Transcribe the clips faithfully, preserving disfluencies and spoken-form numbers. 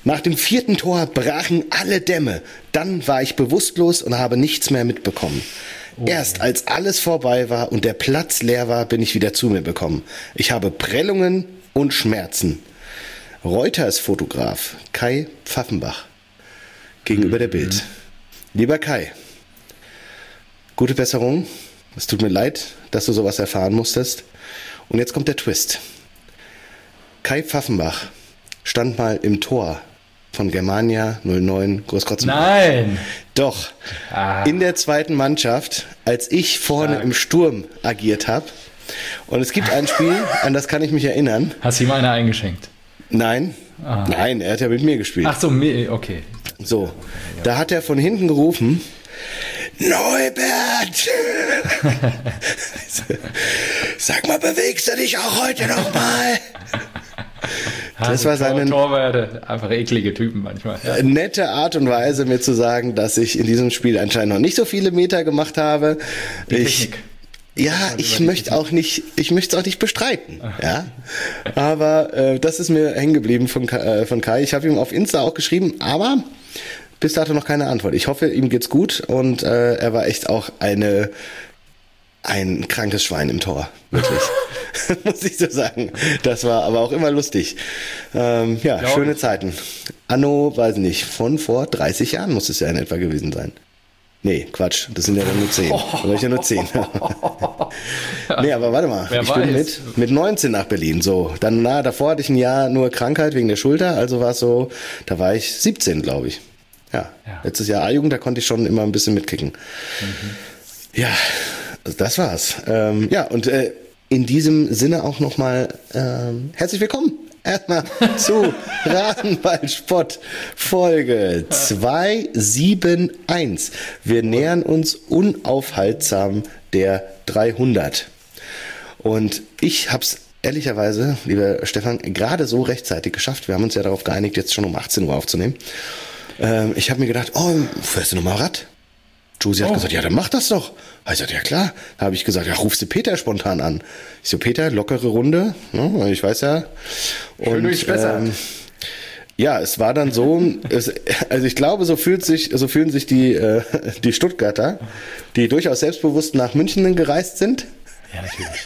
Nach dem vierten Tor brachen alle Dämme. Dann war ich bewusstlos und habe nichts mehr mitbekommen. Oh. Erst als alles vorbei war und der Platz leer war, bin ich wieder zu mir gekommen. Ich habe Prellungen und Schmerzen. Reuters-Fotograf Kai Pfaffenbach gegenüber der Bild. Lieber Kai, gute Besserung. Es tut mir leid, dass du sowas erfahren musstest. Und jetzt kommt der Twist. Kai Pfaffenbach stand mal im Tor von Germania null neun Großkrotzenburg. Nein! Doch. Ah. In der zweiten Mannschaft, als ich vorne Stark. im Sturm agiert habe. Und es gibt ein Spiel, an das kann ich mich erinnern. Hast du ihm eine eingeschenkt? Nein. Ah. Nein, er hat ja mit mir gespielt. Ach so, okay. So, okay, ja. Da hat er von hinten gerufen, Neubert! Sag mal, bewegst du dich auch heute noch mal? Das war seine Torwarte, einfach eklige Typen manchmal. Ja. Nette Art und Weise, mir zu sagen, dass ich in diesem Spiel anscheinend noch nicht so viele Meter gemacht habe. Die ich, Technik. Ja, ich möchte auch nicht, ich möchte es auch nicht bestreiten, ja. Aber äh, das ist mir hängen geblieben von, äh, von Kai. Ich habe ihm auf Insta auch geschrieben, aber bis dato noch keine Antwort. Ich hoffe, ihm geht's gut und äh, er war echt auch eine ein krankes Schwein im Tor, wirklich. Muss ich so sagen. Das war aber auch immer lustig. Ähm, ja, Glaub schöne ich. Zeiten. Anno, weiß nicht, von vor dreißig Jahren muss es ja in etwa gewesen sein. Nee, Quatsch, das sind ja dann nur zehn. Da war ich ja nur zehn. Nee, aber warte mal, Wer ich weiß. bin mit, mit neunzehn nach Berlin. So, dann na, davor hatte ich ein Jahr nur Krankheit wegen der Schulter, also war es so, da war ich siebzehn, glaube ich. Ja. ja, letztes Jahr A-Jugend, da konnte ich schon immer ein bisschen mitkicken. Mhm. Ja, also das war's. Ähm, ja, und äh, in diesem Sinne auch nochmal ähm, herzlich willkommen. Erstmal zu Rasenballsport Folge zweihunderteinundsiebzig. Wir nähern uns unaufhaltsam der dreihundert. Und ich hab's ehrlicherweise, lieber Stefan, gerade so rechtzeitig geschafft. Wir haben uns ja darauf geeinigt, jetzt schon um achtzehn Uhr aufzunehmen. Ähm, ich habe mir gedacht, oh, fährst du nochmal Rad? Josie hat oh. gesagt, ja, dann mach das doch. Ich sagte, ja klar. Da habe ich gesagt, ja, rufst du Peter spontan an. Ich so, Peter, lockere Runde, ne? Ich weiß ja. Und, Schön ist besser. Ähm, ja, es war dann so, es, also ich glaube, so fühlt sich, so fühlen sich die, äh, die Stuttgarter, die durchaus selbstbewusst nach München gereist sind. Ja, natürlich.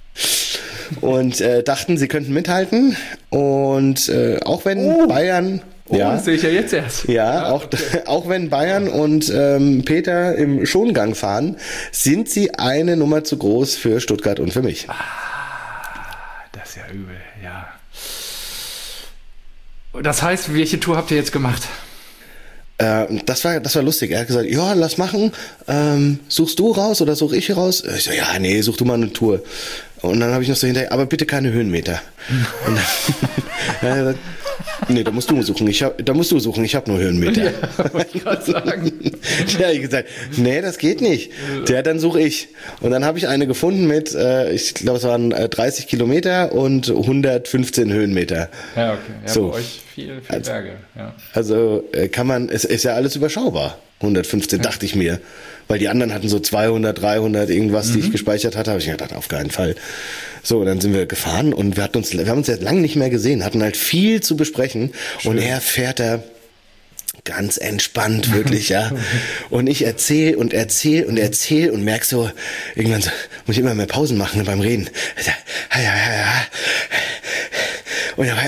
Und äh, dachten, sie könnten mithalten. Und äh, auch wenn oh. Bayern... Oh, ja, das sehe ich ja jetzt erst. Ja, ja auch, okay. auch wenn Bayern und ähm, Peter im Schongang fahren, sind sie eine Nummer zu groß für Stuttgart und für mich. Ah, das ist ja übel, ja. Das heißt, welche Tour habt ihr jetzt gemacht? Äh, das war, das war lustig. Er hat gesagt, ja, lass machen. Ähm, suchst du raus oder such ich raus? Ich so, ja, nee, such du mal eine Tour. Und dann habe ich noch so hinterher, aber bitte keine Höhenmeter. Und dann, ja, nee, da musst du suchen. Ich hab, da musst du suchen. Ich habe nur Höhenmeter. Ja, wollte ich gerade sagen. Der hat gesagt, nee, das geht nicht. Der, dann suche ich. Und dann habe ich eine gefunden mit, äh, ich glaube, es waren äh, dreißig Kilometer und hundertfünfzehn Höhenmeter. Ja, okay. Ja, so. Bei euch viel, viel also, Berge. Ja. Also äh, kann man, es ist ja alles überschaubar. hundertfünfzehn, ja. Dachte ich mir. Weil die anderen hatten so zweihundert, dreihundert, irgendwas, mhm. die ich gespeichert hatte. Habe ich mir gedacht, auf keinen Fall. So, dann sind wir gefahren und wir hatten uns, wir haben uns ja lange nicht mehr gesehen, hatten halt viel zu besprechen. Schön. Und er fährt da ganz entspannt, wirklich, ja. Und ich erzähl und erzähl und erzähl und merk so, irgendwann so, muss ich immer mehr Pausen machen beim Reden. Und dann,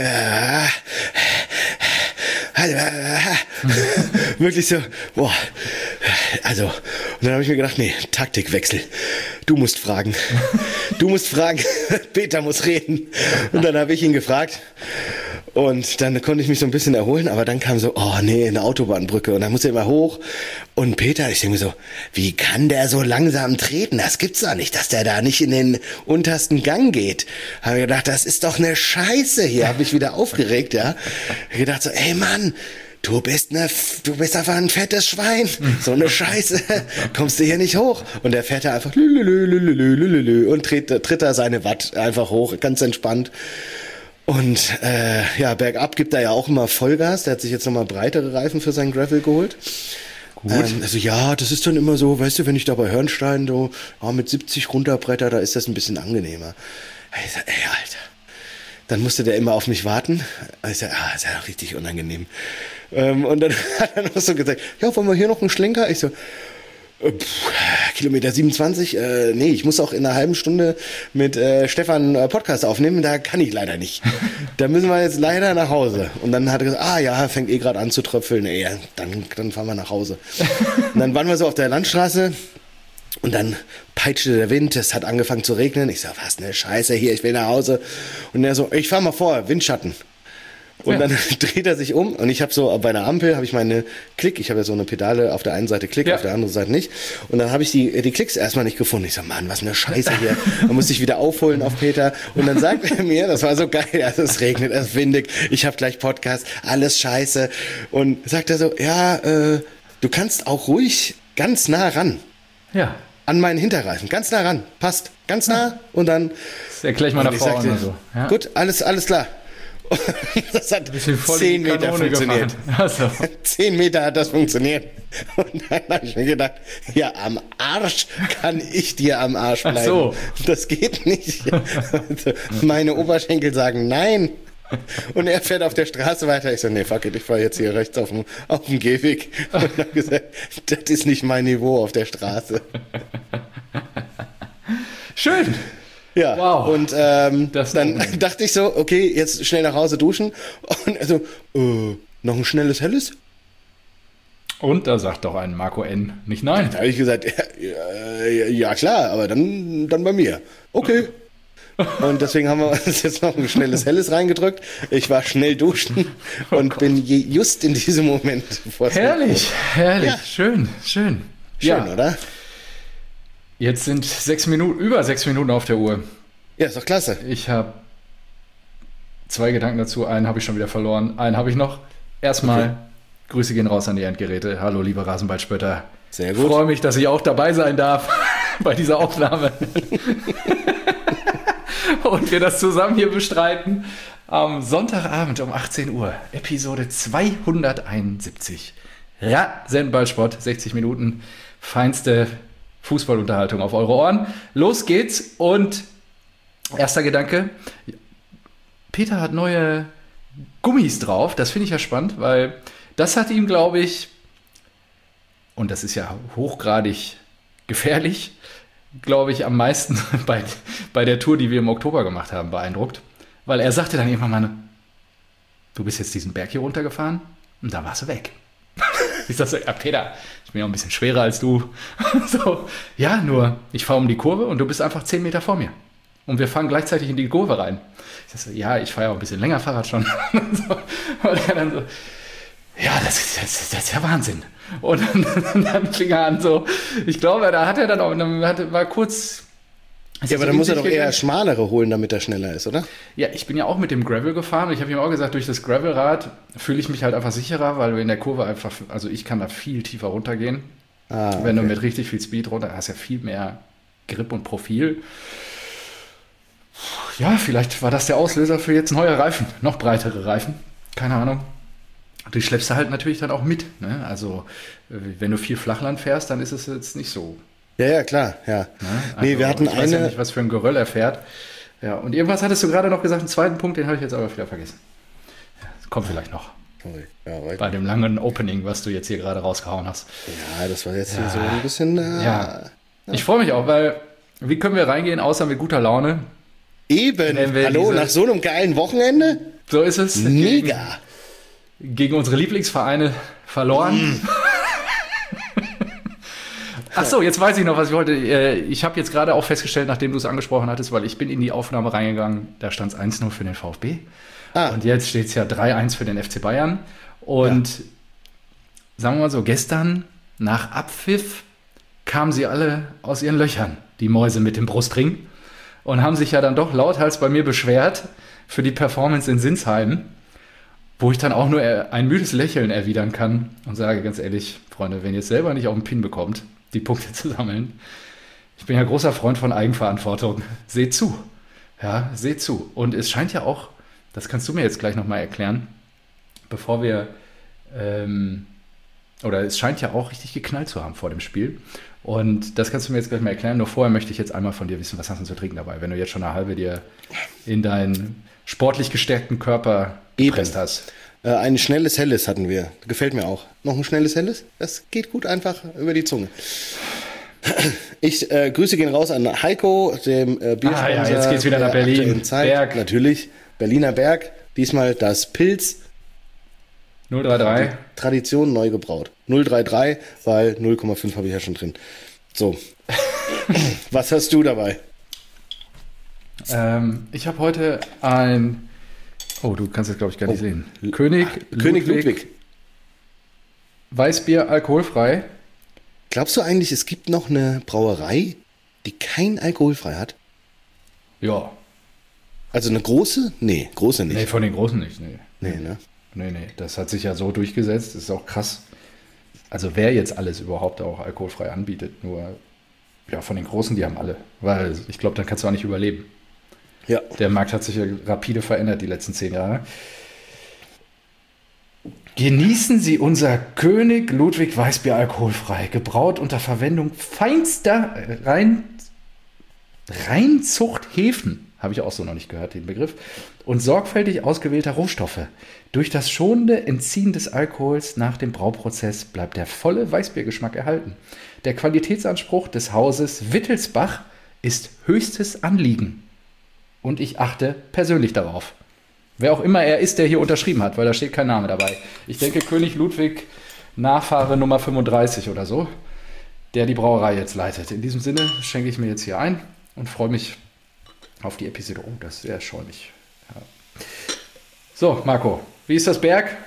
wirklich so, boah, also, und dann habe ich mir gedacht, nee, Taktikwechsel, du musst fragen, du musst fragen, Peter muss reden. Und dann habe ich ihn gefragt und dann konnte ich mich so ein bisschen erholen, aber dann kam so, oh nee, eine Autobahnbrücke und dann muss er immer hoch und Peter, ich denke mir so, wie kann der so langsam treten? Das gibt's doch nicht, dass der da nicht in den untersten Gang geht. Habe ich gedacht, das ist doch eine Scheiße hier, habe ich wieder aufgeregt, ja. Ich gedacht so, ey Mann, du bist ne, du bist einfach ein fettes Schwein. So eine Scheiße. Kommst du hier nicht hoch? Und der fährt da einfach lülülülülülülülü und tritt, tritt da seine Watt einfach hoch, ganz entspannt. Und äh, ja, bergab gibt er ja auch immer Vollgas. Der hat sich jetzt nochmal breitere Reifen für seinen Gravel geholt. Gut. Ähm, also ja, das ist dann immer so, weißt du, wenn ich da bei Hörnstein so oh, mit siebzig runterbretter, da ist das ein bisschen angenehmer. Ich sag, ey, Alter, dann musste der immer auf mich warten. Also ich sag, ah, ist ja richtig unangenehm. Ähm, und dann hat er noch so gesagt, ja, wollen wir hier noch einen Schlenker? Ich so, äh, pff, Kilometer siebenundzwanzig, äh, nee, ich muss auch in einer halben Stunde mit äh, Stefan äh, Podcast aufnehmen, da kann ich leider nicht. Da müssen wir jetzt leider nach Hause. Und dann hat er gesagt, ah ja, fängt eh gerade an zu tröpfeln, nee, ja, dann, dann fahren wir nach Hause. Und dann waren wir so auf der Landstraße. Und dann peitschte der Wind, es hat angefangen zu regnen. Ich so, was eine Scheiße hier, ich will nach Hause. Und er so, ich fahr mal vor, Windschatten. Und ja. Dann dreht er sich um und ich habe so, bei einer Ampel habe ich meine Klick, ich habe ja so eine Pedale, auf der einen Seite Klick, ja. auf der anderen Seite nicht. Und dann habe ich die, die Klicks erstmal nicht gefunden. Ich so, Mann, was eine Scheiße hier. Dann musste ich wieder aufholen auf Peter. Und dann sagt er mir, das war so geil, also es regnet, es ist windig, ich habe gleich Podcast, alles scheiße. Und sagt er so, ja, äh, du kannst auch ruhig ganz nah ran. Ja. An meinen Hinterreifen, ganz nah ran, passt, ganz nah und dann... Das erkläre ich meiner Frau oder so. Ja. Gut, alles, alles klar. Das hat zehn Meter funktioniert. Also. Zehn Meter hat das funktioniert. Und dann habe ich mir gedacht, ja, am Arsch kann ich dir am Arsch bleiben. Ach so. Das geht nicht. Also, meine Oberschenkel sagen nein. Und er fährt auf der Straße weiter. Ich so, nee, fuck it, ich fahre jetzt hier rechts auf dem, auf dem Gehweg. Und habe gesagt, das ist nicht mein Niveau auf der Straße. Schön. Ja, wow. Und ähm, dann dachte ich so, okay, jetzt schnell nach Hause duschen. Und also, äh, noch ein schnelles Helles? Und da sagt doch ein Marco N. nicht nein. Da habe ich gesagt, ja, ja, ja klar, aber dann, dann bei mir. Okay. Und deswegen haben wir uns jetzt noch ein schnelles Helles reingedrückt. Ich war schnell duschen und oh bin je, just in diesem Moment vor Herrlich, herrlich, ja. schön, schön. Schön, ja. Oder? Jetzt sind sechs Minuten, über sechs Minuten auf der Uhr. Ja, ist doch klasse. Ich habe zwei Gedanken dazu. Einen habe ich schon wieder verloren. Einen habe ich noch. Erstmal, okay. Grüße gehen raus an die Endgeräte. Hallo, liebe Rasenballspötter. Sehr gut. Ich freue mich, dass ich auch dabei sein darf bei dieser Aufnahme. Und wir das zusammen hier bestreiten. Am Sonntagabend um achtzehn Uhr, Episode zweihunderteinundsiebzig. Rasenballsport, sechzig Minuten, feinste Fußballunterhaltung auf eure Ohren. Los geht's und erster Gedanke, Peter hat neue Gummis drauf, das finde ich ja spannend, weil das hat ihm, glaube ich, und das ist ja hochgradig gefährlich, glaube ich, am meisten bei, bei der Tour, die wir im Oktober gemacht haben, beeindruckt. Weil er sagte dann irgendwann mal, du bist jetzt diesen Berg hier runtergefahren und da warst du weg. Ich sag so, ja Peter, ich bin ja ein bisschen schwerer als du. So, ja, nur ich fahre um die Kurve und du bist einfach zehn Meter vor mir. Und wir fahren gleichzeitig in die Kurve rein. Ich sag so, ja, ich fahre ja auch ein bisschen länger Fahrrad schon. So, und er dann so, ja, das ist, das, das ist ja Wahnsinn. Und dann, dann fing er an so, ich glaube, da hat er dann auch, dann hatte, war kurz... Ja, aber so dann muss er doch eher schmalere holen, damit er schneller ist, oder? Ja, ich bin ja auch mit dem Gravel gefahren und ich habe ihm auch gesagt, durch das Gravelrad fühle ich mich halt einfach sicherer, weil du in der Kurve einfach, also ich kann da viel tiefer runtergehen. Ah, okay. Wenn du mit richtig viel Speed runter hast, ja viel mehr Grip und Profil. Ja, vielleicht war das der Auslöser für jetzt neue Reifen, noch breitere Reifen, keine Ahnung. Die schleppst du halt natürlich dann auch mit, ne? Also wenn du viel Flachland fährst, dann ist es jetzt nicht so. Ja, ja, klar, ja. Ne? Also, nee, wir hatten ich eine... weiß ja nicht, was für ein Geröll er fährt. Ja, und irgendwas hattest du gerade noch gesagt, einen zweiten Punkt, den habe ich jetzt aber wieder vergessen. Ja, kommt vielleicht noch. Ja, bei dem langen Opening, was du jetzt hier gerade rausgehauen hast. Ja, das war jetzt ja. hier so ein bisschen... Äh, ja. ja, ich freue mich auch, weil wie können wir reingehen, außer mit guter Laune? Eben, hallo, diese... nach so einem geilen Wochenende? So ist es. Mega. Gegen, gegen unsere Lieblingsvereine verloren. Mm. Ach so, jetzt weiß ich noch, was ich wollte. Ich habe jetzt gerade auch festgestellt, nachdem du es angesprochen hattest, weil ich bin in die Aufnahme reingegangen, da stand es eins null für den VfB. Ah. Und jetzt steht es ja drei eins für den F C Bayern. Und ja. sagen wir mal so, gestern nach Abpfiff kamen sie alle aus ihren Löchern, die Mäuse mit dem Brustring, und haben sich ja dann doch lauthals bei mir beschwert für die Performance in Sinsheim, wo ich dann auch nur ein müdes Lächeln erwidern kann und sage ganz ehrlich, Freunde, wenn ihr es selber nicht auf den Pin bekommt, die Punkte zu sammeln. Ich bin ja großer Freund von Eigenverantwortung. Seht zu. Ja, seht zu. Und es scheint ja auch, das kannst du mir jetzt gleich nochmal erklären, bevor wir ähm, oder es scheint ja auch richtig geknallt zu haben vor dem Spiel. Und das kannst du mir jetzt gleich mal erklären. Nur vorher möchte ich jetzt einmal von dir wissen, was hast du denn zu trinken dabei, wenn du jetzt schon eine halbe dir in deinen sportlich gestärkten Körper gepresst hast. Äh, ein schnelles Helles hatten wir. Gefällt mir auch. Noch ein schnelles Helles? Das geht gut einfach über die Zunge. Ich äh, Grüße gehen raus an Heiko, dem äh, Biersponsor. Ah ja, jetzt geht's wieder nach Berlin. Zeit. Berg. Natürlich. Berliner Berg. Diesmal das Pilz. null drei drei. Tradition neu gebraut. null drei drei, weil null Komma fünf habe ich ja schon drin. So. Was hast du dabei? Ähm, ich habe heute ein... Oh, du kannst es, glaube ich, gar nicht oh. sehen. König, Ach, König Ludwig. Ludwig. Weißbier, alkoholfrei. Glaubst du eigentlich, es gibt noch eine Brauerei, die kein alkoholfrei hat? Ja. Also eine große? Nee, große nicht. Nee, von den großen nicht, nee. Nee, ne? Nee, nee, das hat sich ja so durchgesetzt, das ist auch krass. Also wer jetzt alles überhaupt auch alkoholfrei anbietet, nur ja, von den Großen, die haben alle. Weil ich glaube, dann kannst du auch nicht überleben. Ja. Der Markt hat sich ja rapide verändert die letzten zehn Jahre. Genießen Sie unser König Ludwig Weißbier alkoholfrei, gebraut unter Verwendung feinster Rein, Reinzuchthäfen, habe ich auch so noch nicht gehört, den Begriff, und sorgfältig ausgewählter Rohstoffe. Durch das schonende Entziehen des Alkohols nach dem Brauprozess bleibt der volle Weißbiergeschmack erhalten. Der Qualitätsanspruch des Hauses Wittelsbach ist höchstes Anliegen. Und ich achte persönlich darauf. Wer auch immer er ist, der hier unterschrieben hat, weil da steht kein Name dabei. Ich denke König Ludwig, Nachfahre Nummer fünfunddreißig oder so, der die Brauerei jetzt leitet. In diesem Sinne schenke ich mir jetzt hier ein und freue mich auf die Episode. Oh, das ist sehr schäumig. Ja. So, Marco, wie ist das Berg?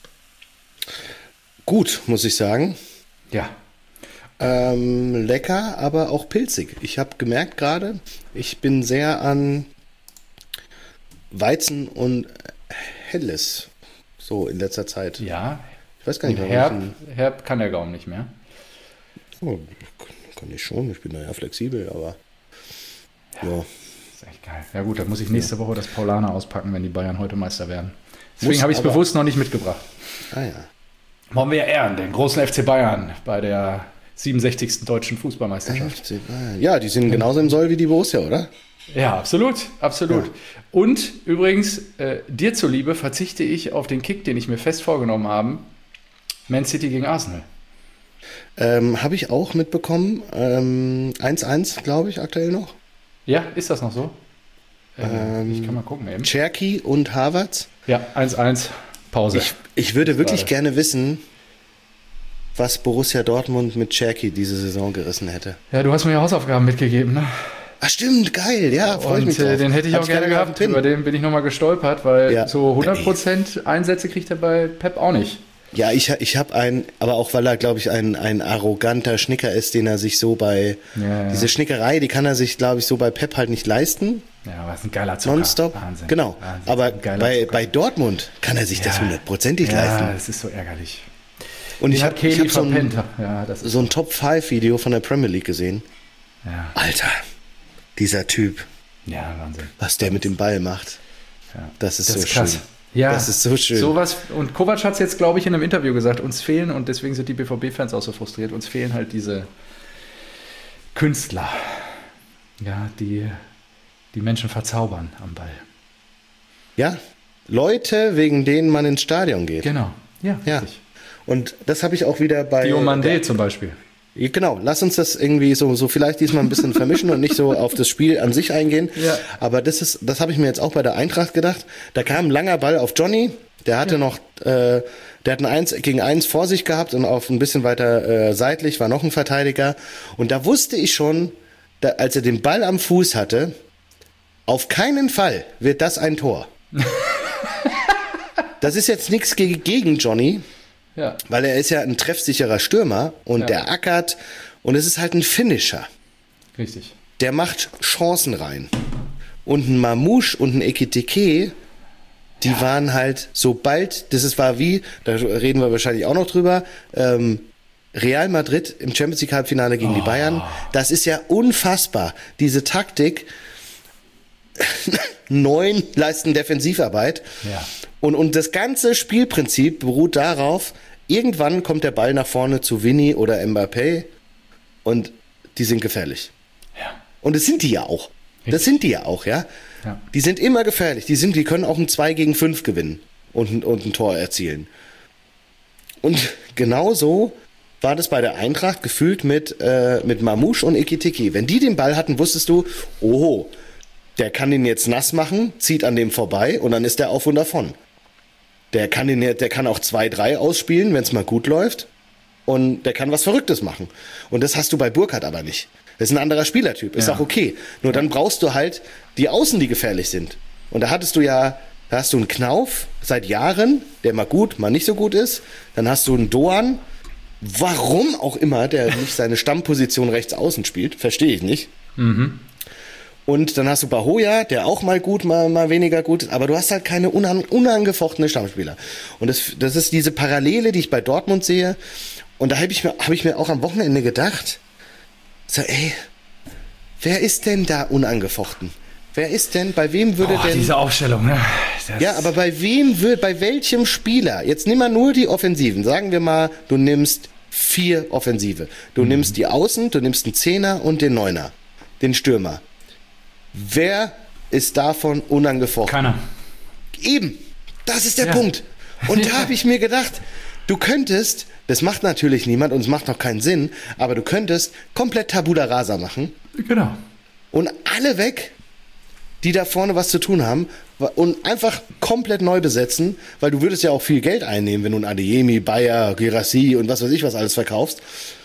Gut, muss ich sagen. Ja. Ähm, lecker, aber auch pilzig. Ich habe gemerkt gerade, ich bin sehr an Weizen und Helles so in letzter Zeit. Ja. Ich weiß gar nicht, warum. Herb, Herb kann der Gaumen nicht mehr. Oh, kann ich schon, ich bin da ja flexibel, aber ja. ja. Das ist echt geil. Ja gut, dann muss ich nächste ja. Woche das Paulaner auspacken, wenn die Bayern heute Meister werden. Deswegen Muss, habe ich es bewusst noch nicht mitgebracht. Ah ja. Wollen wir ehren, den großen F C Bayern bei der siebenundsechzigsten deutschen Fußballmeisterschaft. Ja, die sind genauso im Soll wie die Borussia, oder? Ja, absolut, absolut. Ja. Und übrigens, äh, dir zuliebe verzichte ich auf den Kick, den ich mir fest vorgenommen habe. Man City gegen Arsenal. Ähm, habe ich auch mitbekommen. Ähm, eins eins, glaube ich, aktuell noch. Ja, ist das noch so? Äh, ähm, ich kann mal gucken eben. Cherky und Havertz. Ja, eins eins, Pause. Ich, ich würde wirklich Gerade. gerne wissen, was Borussia Dortmund mit Cherky diese Saison gerissen hätte. Ja, du hast mir ja Hausaufgaben mitgegeben, ne? Ach stimmt, geil, ja, freue ich mich drauf. Und den hätte ich Hab auch gerne gehabt, über den bin ich nochmal gestolpert, weil ja. so hundert Prozent Einsätze kriegt er bei Pep auch nicht. Ja, ich, ich habe einen, aber auch weil er, glaube ich, ein, ein arroganter Schnicker ist, den er sich so bei, ja, ja. diese Schnickerei, die kann er sich, glaube ich, so bei Pep halt nicht leisten. Ja, aber ist ein geiler Zucker. Nonstop. Wahnsinn. Genau. Wahnsinn. Aber bei, Zucker. bei Dortmund kann er sich ja. das hundertprozentig ja, leisten. Ja, das ist so ärgerlich. Und Den ich habe hab so ein, ja, das ist so ein Top fünf Video von der Premier League gesehen. Ja. Alter, dieser Typ. Ja, Wahnsinn. Was der mit dem Ball macht. Ja. Das ist das so ist krass. schön. Ja, das ist so schön. Sowas, und Kovac hat es jetzt, glaube ich, in einem Interview gesagt, uns fehlen, und deswegen sind die B V B-Fans auch so frustriert, uns fehlen halt diese Künstler, ja, die die Menschen verzaubern am Ball. Ja, Leute, wegen denen man ins Stadion geht. Genau, ja, ja. richtig. Und das habe ich auch wieder bei... Diomandé zum Beispiel. Genau, lass uns das irgendwie so, so vielleicht diesmal ein bisschen vermischen und nicht so auf das Spiel an sich eingehen. Ja. Aber das ist, das habe ich mir jetzt auch bei der Eintracht gedacht. Da kam ein langer Ball auf Johnny, der hatte ja. noch, äh, der hat ein eins gegen eins vor sich gehabt und auf ein bisschen weiter äh, seitlich war noch ein Verteidiger. Und da wusste ich schon, da, als er den Ball am Fuß hatte, auf keinen Fall wird das ein Tor. Das ist jetzt nichts gegen, gegen Johnny. Ja. Weil er ist ja ein treffsicherer Stürmer und ja. der ackert und es ist halt ein Finisher. Richtig. Der macht Chancen rein. Und ein Mamouche und ein Ekitike, die ja. waren halt, sobald, das ist, war wie, da reden wir wahrscheinlich auch noch drüber, ähm, Real Madrid im Champions League Halbfinale gegen oh. die Bayern, das ist ja unfassbar. Diese Taktik, neun leisten Defensivarbeit. Ja. Und, und das ganze Spielprinzip beruht darauf, irgendwann kommt der Ball nach vorne zu Vinny oder Mbappé und die sind gefährlich. Ja. Und das sind die ja auch. Das sind die ja auch, ja. Ja. Die sind immer gefährlich. Die sind, die können auch ein zwei gegen fünf gewinnen und, und ein Tor erzielen. Und genauso war das bei der Eintracht gefühlt mit, äh, mit Mamouche und Ekitike. Wenn die den Ball hatten, wusstest du, oho, der kann den jetzt nass machen, zieht an dem vorbei und dann ist der auf und davon. Der kann, den, der kann auch zwei drei ausspielen, wenn es mal gut läuft. Und der kann was Verrücktes machen. Und das hast du bei Burkhardt aber nicht. Das ist ein anderer Spielertyp, ist Ja. auch okay. Nur dann brauchst du halt die Außen, die gefährlich sind. Und da hattest du ja, da hast du einen Knauf seit Jahren, der mal gut, mal nicht so gut ist. Dann hast du einen Doan, warum auch immer, der nicht seine Stammposition rechts außen spielt, verstehe ich nicht. Mhm. Und dann hast du Bahoja, der auch mal gut, mal, mal weniger gut ist, aber du hast halt keine unan, unangefochtene Stammspieler. Und das, das ist diese Parallele, die ich bei Dortmund sehe. Und da habe ich, mir- hab ich mir auch am Wochenende gedacht, so, ey, wer ist denn da unangefochten? Wer ist denn, bei wem würde Boah, denn... diese Aufstellung, ne? Das Ja, aber bei wem wird, bei welchem Spieler? Jetzt nimm mal nur die Offensiven. Sagen wir mal, du nimmst vier Offensive. Du Mhm. nimmst die Außen, du nimmst einen Zehner und den Neuner, den Stürmer. Wer ist davon unangefochten? Keiner. Eben, das ist der Ja. Punkt. Und da Ja. habe ich mir gedacht, du könntest, das macht natürlich niemand und es macht auch keinen Sinn, aber du könntest komplett Tabula Rasa machen Genau. und alle weg, die da vorne was zu tun haben und einfach komplett neu besetzen, weil du würdest ja auch viel Geld einnehmen, wenn du einen Adeyemi, Bayer, Girassi und was weiß ich was alles verkaufst.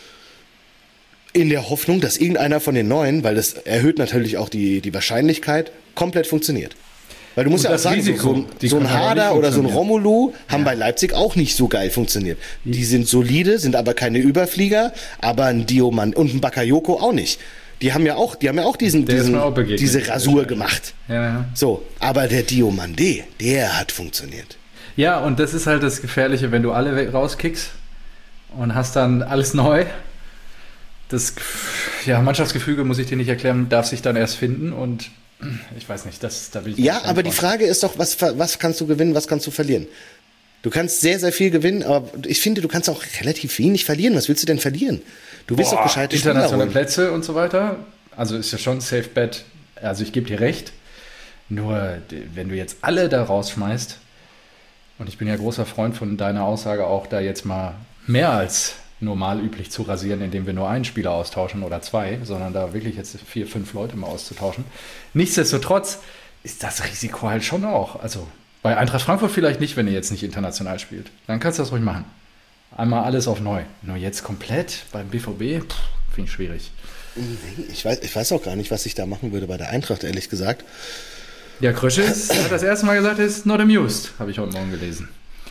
In der Hoffnung, dass irgendeiner von den Neuen, weil das erhöht natürlich auch die, die Wahrscheinlichkeit, komplett funktioniert. Weil du musst Und ja auch das sagen, so, Risiko, so, ein- die so ein können aber Hader nicht oder so ein funktionieren. Romulu haben bei Leipzig auch nicht so geil funktioniert. Die sind solide, sind aber keine Überflieger, aber ein Dioman und ein Bakayoko auch nicht. Die haben ja auch, die haben ja auch diesen, Der ist diesen mir auch begegnet. diese Rasur gemacht. Ja, ja. So, aber der Diomande, der hat funktioniert. Ja, und das ist halt das Gefährliche, wenn du alle weg- rauskickst und hast dann alles neu. Das ja, Mannschaftsgefüge, muss ich dir nicht erklären, darf sich dann erst finden und ich weiß nicht, das, da bin ich Ja, nicht aber die von. Frage ist doch, was, ver- was kannst du gewinnen, was kannst du verlieren? Du kannst sehr, sehr viel gewinnen, aber ich finde, du kannst auch relativ wenig verlieren. Was willst du denn verlieren? Du willst doch Boah, gescheite Spieler internationale holen. Plätze und so weiter. Also ist ja schon ein Safe Bet. Also ich gebe dir recht. Nur d- wenn du jetzt alle da rausschmeißt, und ich bin ja großer Freund von deiner Aussage auch, da jetzt mal mehr als normal üblich zu rasieren, indem wir nur einen Spieler austauschen oder zwei, sondern da wirklich jetzt vier, fünf Leute mal auszutauschen. Nichtsdestotrotz ist das Risiko halt schon auch. Also bei Eintracht Frankfurt vielleicht nicht, wenn ihr jetzt nicht international spielt. Dann kannst du das ruhig machen. Einmal alles auf neu. Nur jetzt komplett beim B V B, pff, finde ich schwierig. Ich weiß, ich weiß auch gar nicht, was ich da machen würde bei der Eintracht, ehrlich gesagt. Ja, Krösche ist- hat das erste Mal gesagt, er ist not amused, habe ich heute Morgen gelesen.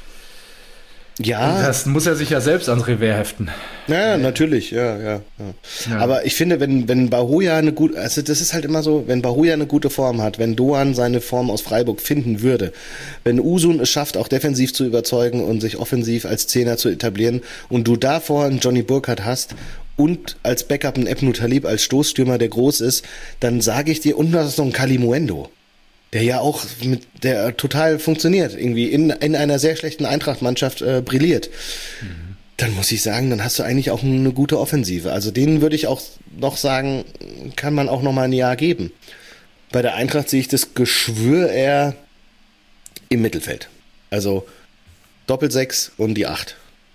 Ja, Das muss er sich ja selbst ans Revers heften. ja, natürlich, ja, ja, ja. Ja. Aber ich finde, wenn, wenn Bahoja eine gute, also das ist halt immer so, wenn Bahoja eine gute Form hat, wenn Doan seine Form aus Freiburg finden würde, wenn Usun es schafft, auch defensiv zu überzeugen und sich offensiv als Zehner zu etablieren und du davor einen Johnny Burkhardt hast und als Backup einen Ebnu Talib als Stoßstürmer, der groß ist, dann sage ich dir, und du hast noch einen Kalimuendo, der ja auch mit, der total funktioniert, irgendwie in, in einer sehr schlechten Eintracht-Mannschaft äh, brilliert. Dann muss ich sagen, dann hast du eigentlich auch eine gute Offensive. Also denen würde ich auch noch sagen, kann man auch noch mal ein Jahr geben. Bei der Eintracht sehe ich das Geschwür eher im Mittelfeld. Also Doppelsechs und die Acht.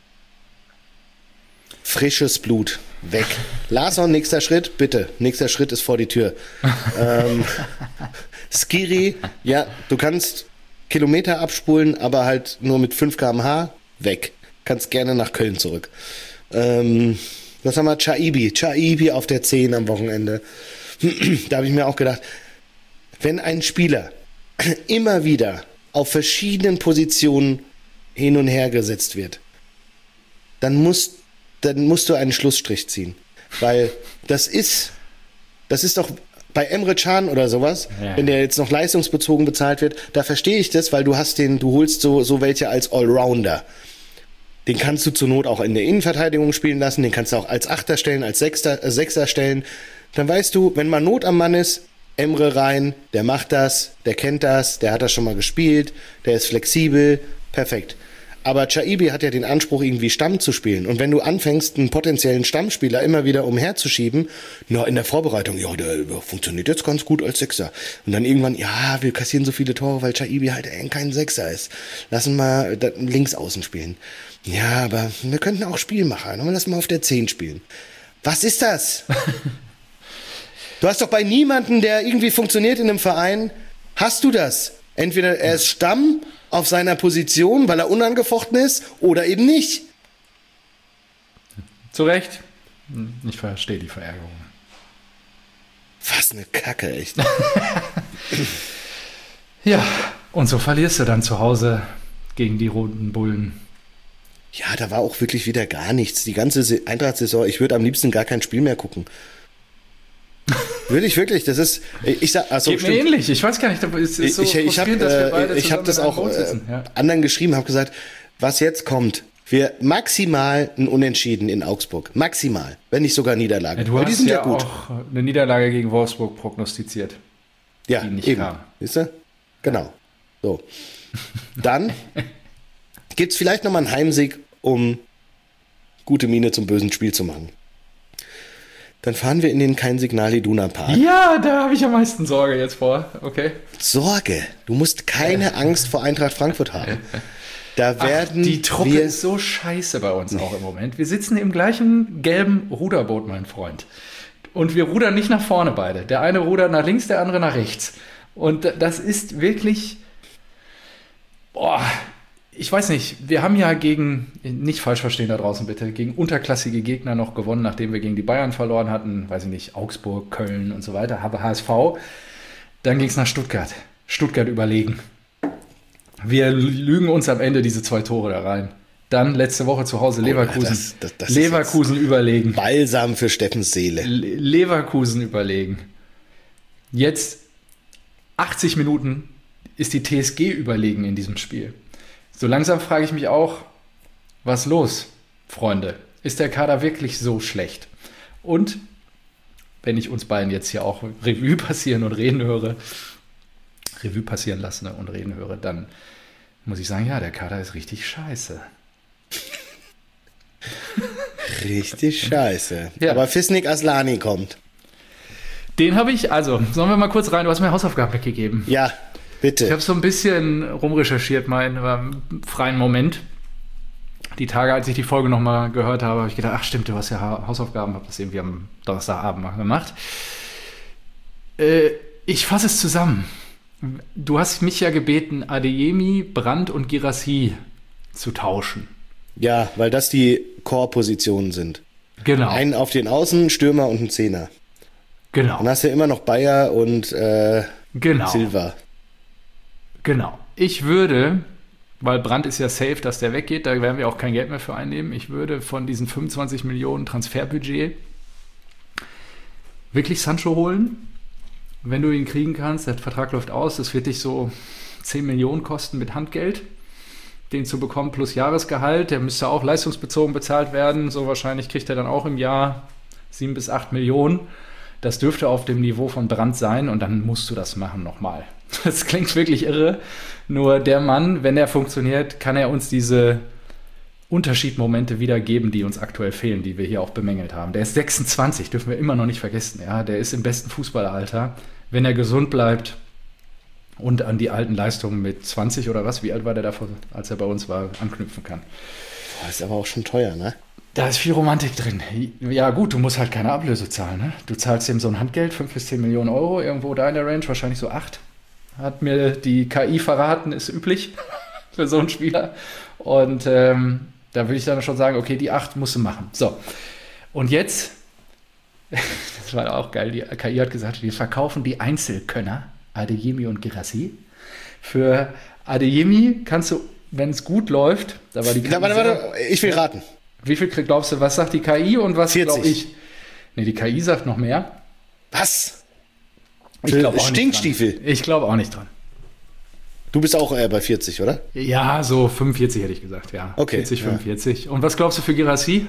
Frisches Blut. Weg. Larsson, nächster Schritt, bitte. Nächster Schritt ist vor die Tür. ähm, Skiri, ja, du kannst Kilometer abspulen, aber halt nur mit fünf Kilometer pro Stunde. Weg. Kannst gerne nach Köln zurück. Ähm, was haben wir? Chaibi. Chaibi auf der zehn am Wochenende. Da habe ich mir auch gedacht, wenn ein Spieler immer wieder auf verschiedenen Positionen hin und her gesetzt wird, dann musst, dann musst du einen Schlussstrich ziehen. Weil das ist, das ist doch bei Emre Can oder sowas, Ja. wenn der jetzt noch leistungsbezogen bezahlt wird, da verstehe ich das, weil du hast den, du holst so, so welche als Allrounder. Den kannst du zur Not auch in der Innenverteidigung spielen lassen, den kannst du auch als Achter stellen, als Sechster, äh, Sechser stellen. Dann weißt du, wenn mal Not am Mann ist, Emre rein, der macht das, der kennt das, der hat das schon mal gespielt, der ist flexibel, perfekt. Aber Chaibi hat ja den Anspruch, irgendwie Stamm zu spielen. Und wenn du anfängst, einen potenziellen Stammspieler immer wieder umherzuschieben, na, in der Vorbereitung, ja, der funktioniert jetzt ganz gut als Sechser. Und dann irgendwann, ja, wir kassieren so viele Tore, weil Chaibi halt kein Sechser ist. Lassen wir links außen spielen. Ja, aber wir könnten auch Spielmacher. Lass mal auf der zehn spielen. Was ist das? Du hast doch bei niemandem, der irgendwie funktioniert in einem Verein, hast du das. Entweder er ist Stamm auf seiner Position, weil er unangefochten ist, oder eben nicht. Zu Recht. Ich verstehe die Verärgerung. Was eine Kacke, echt. Ja, und so verlierst du dann zu Hause gegen die Roten Bullen. Ja, da war auch wirklich wieder gar nichts. Die ganze Eintracht-Saison, ich würde am liebsten gar kein Spiel mehr gucken. Würde ich wirklich, das ist, ich sag, also geht mir ähnlich, ich weiß gar nicht, es ist so ich, ich habe äh, ich hab das auch äh, ja. anderen geschrieben, habe gesagt, was jetzt kommt, wir maximal ein Unentschieden in Augsburg, maximal, wenn nicht sogar Niederlage. Ja, du aber hast die sind ja, ja gut. Auch eine Niederlage gegen Wolfsburg prognostiziert, ja, die nicht eben. kam. Siehst du? Genau. So. Dann gibt's vielleicht nochmal einen Heimsieg, um gute Miene zum bösen Spiel zu machen. Dann fahren wir in den Kein Signal Iduna Park. Ja, da habe ich am meisten Sorge jetzt vor. Okay. Sorge? Du musst keine Angst vor Eintracht Frankfurt haben. Da werden Ach, die Truppe wir ist so scheiße bei uns auch im Moment. Wir sitzen im gleichen gelben Ruderboot, mein Freund. Und wir rudern nicht nach vorne beide. Der eine rudert nach links, der andere nach rechts. Und das ist wirklich... Boah... Ich weiß nicht, wir haben ja gegen, nicht falsch verstehen da draußen bitte, gegen unterklassige Gegner noch gewonnen, nachdem wir gegen die Bayern verloren hatten, weiß ich nicht, Augsburg, Köln und so weiter, habe H S V. Dann ging es nach Stuttgart. Stuttgart überlegen. Wir lügen uns am Ende diese zwei Tore da rein. Dann letzte Woche zu Hause Leverkusen. Oh, das, das, das Leverkusen überlegen. Balsam für Steffens Seele. Le- Leverkusen überlegen. Jetzt achtzig Minuten ist die T S G überlegen in diesem Spiel. So langsam frage ich mich auch, was los, Freunde? Ist der Kader wirklich so schlecht? Und wenn ich uns beiden jetzt hier auch Revue passieren und reden höre, Revue passieren lasse und reden höre, dann muss ich sagen, ja, der Kader ist richtig scheiße. Richtig scheiße. Ja. Aber Fisnik Aslani kommt. Den habe ich, also, sollen wir mal kurz rein, du hast mir Hausaufgaben weggegeben. Ja. Bitte. Ich habe so ein bisschen rumrecherchiert, meinen freien Moment. Die Tage, als ich die Folge nochmal gehört habe, habe ich gedacht, ach stimmt, du hast ja Hausaufgaben, habe das irgendwie am Donnerstagabend mal gemacht. Äh, ich fasse es zusammen. Du hast mich ja gebeten, Adeyemi, Brandt und Guirassy zu tauschen. Ja, weil das die Core-Positionen sind. Genau. Einen auf den Außen, Stürmer und einen Zehner. Genau. Dann hast du immer noch Bayer und äh, genau. Silva. Genau. Ich würde, weil Brandt ist ja safe, dass der weggeht, da werden wir auch kein Geld mehr für einnehmen, ich würde von diesen fünfundzwanzig Millionen Transferbudget wirklich Sancho holen, wenn du ihn kriegen kannst. Der Vertrag läuft aus, das wird dich so zehn Millionen kosten mit Handgeld, den zu bekommen plus Jahresgehalt. Der müsste auch leistungsbezogen bezahlt werden, so wahrscheinlich kriegt er dann auch im Jahr sieben bis acht Millionen. Das dürfte auf dem Niveau von Brandt sein und dann musst du das machen nochmal. Das klingt wirklich irre, nur der Mann, wenn er funktioniert, kann er uns diese Unterschiedmomente wiedergeben, die uns aktuell fehlen, die wir hier auch bemängelt haben. Der ist sechsundzwanzig, dürfen wir immer noch nicht vergessen. Ja? Der ist im besten Fußballeralter. Wenn er gesund bleibt und an die alten Leistungen mit zwanzig oder was, wie alt war der davor, als er bei uns war, anknüpfen kann. Boah, ist aber auch schon teuer, ne? Da ist viel Romantik drin. Ja gut, du musst halt keine Ablöse zahlen. Ne? Du zahlst ihm so ein Handgeld, fünf bis zehn Millionen Euro, irgendwo da in der Range, wahrscheinlich so acht. Hat mir die K I verraten, ist üblich für so einen Spieler. Und ähm, da würde ich dann schon sagen, okay, die acht musst du machen. So, und jetzt, das war auch geil, die K I hat gesagt, wir verkaufen die Einzelkönner, Adeyemi und Guirassy. Für Adeyemi kannst du, wenn es gut läuft, da war die K I... Na, warte, warte, ich will raten. Wie viel glaubst du, was sagt die K I und was vierzig. glaube ich? Nee, die K I sagt noch mehr. Was? Ich glaube auch Stinkstiefel. nicht dran. Ich glaube auch nicht dran. Du bist auch eher bei vierzig, oder? Ja, so fünfundvierzig hätte ich gesagt, ja. Okay. vierzig, fünfundvierzig. Ja. Und was glaubst du für Guirassy?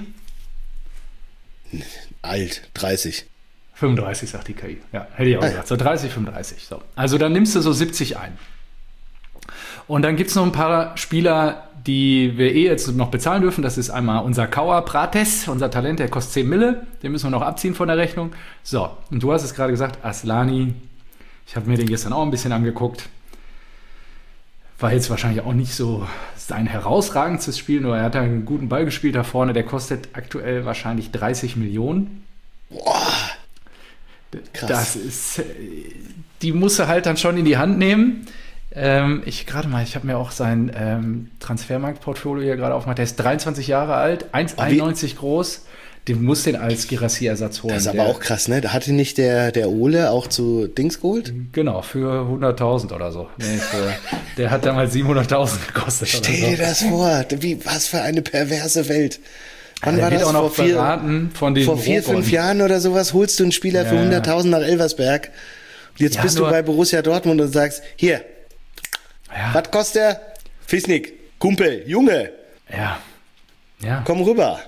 Alt, dreißig. fünfunddreißig, sagt die K I. Ja, hätte ich auch ah, gesagt. So dreißig, fünfunddreißig. So. Also dann nimmst du so siebzig ein. Und dann gibt es noch ein paar Spieler, die wir eh jetzt noch bezahlen dürfen. Das ist einmal unser Kauer Prates, unser Talent, der kostet zehn Mille. Den müssen wir noch abziehen von der Rechnung. So, und du hast es gerade gesagt, Aslani. Ich habe mir den gestern auch ein bisschen angeguckt. War jetzt wahrscheinlich auch nicht so sein herausragendstes Spiel, nur er hat einen guten Ball gespielt da vorne. Der kostet aktuell wahrscheinlich dreißig Millionen. Boah, krass. Das ist, die musst du halt dann schon in die Hand nehmen. Ähm, ich gerade mal, ich habe mir auch sein ähm, Transfermarktportfolio hier gerade aufgemacht. Der ist dreiundzwanzig Jahre alt, eins Komma einundneunzig groß. Den muss den als Girassi-Ersatz holen. Das ist aber der, auch krass, ne? Da hatte nicht der, der Ole auch zu Dings geholt? Genau, für hunderttausend oder so. Nee, für, der hat damals siebenhunderttausend gekostet. Stell oder dir so. das vor, wie, was für eine perverse Welt. Wann der war wird das? auch noch vor vier, beraten von den vor vier Robern. fünf Jahren oder sowas holst du einen Spieler Ja, für ja. hunderttausend nach Elversberg. Und jetzt Ja, bist nur- du bei Borussia Dortmund und sagst, hier, Ja, was kostet der? Fisnik, Kumpel, Junge, ja, ja. komm rüber.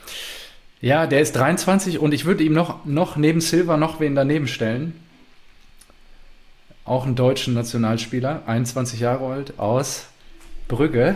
Ja, der ist dreiundzwanzig und ich würde ihm noch, noch neben Silva noch wen daneben stellen. Auch einen deutschen Nationalspieler, einundzwanzig Jahre alt, aus Brügge.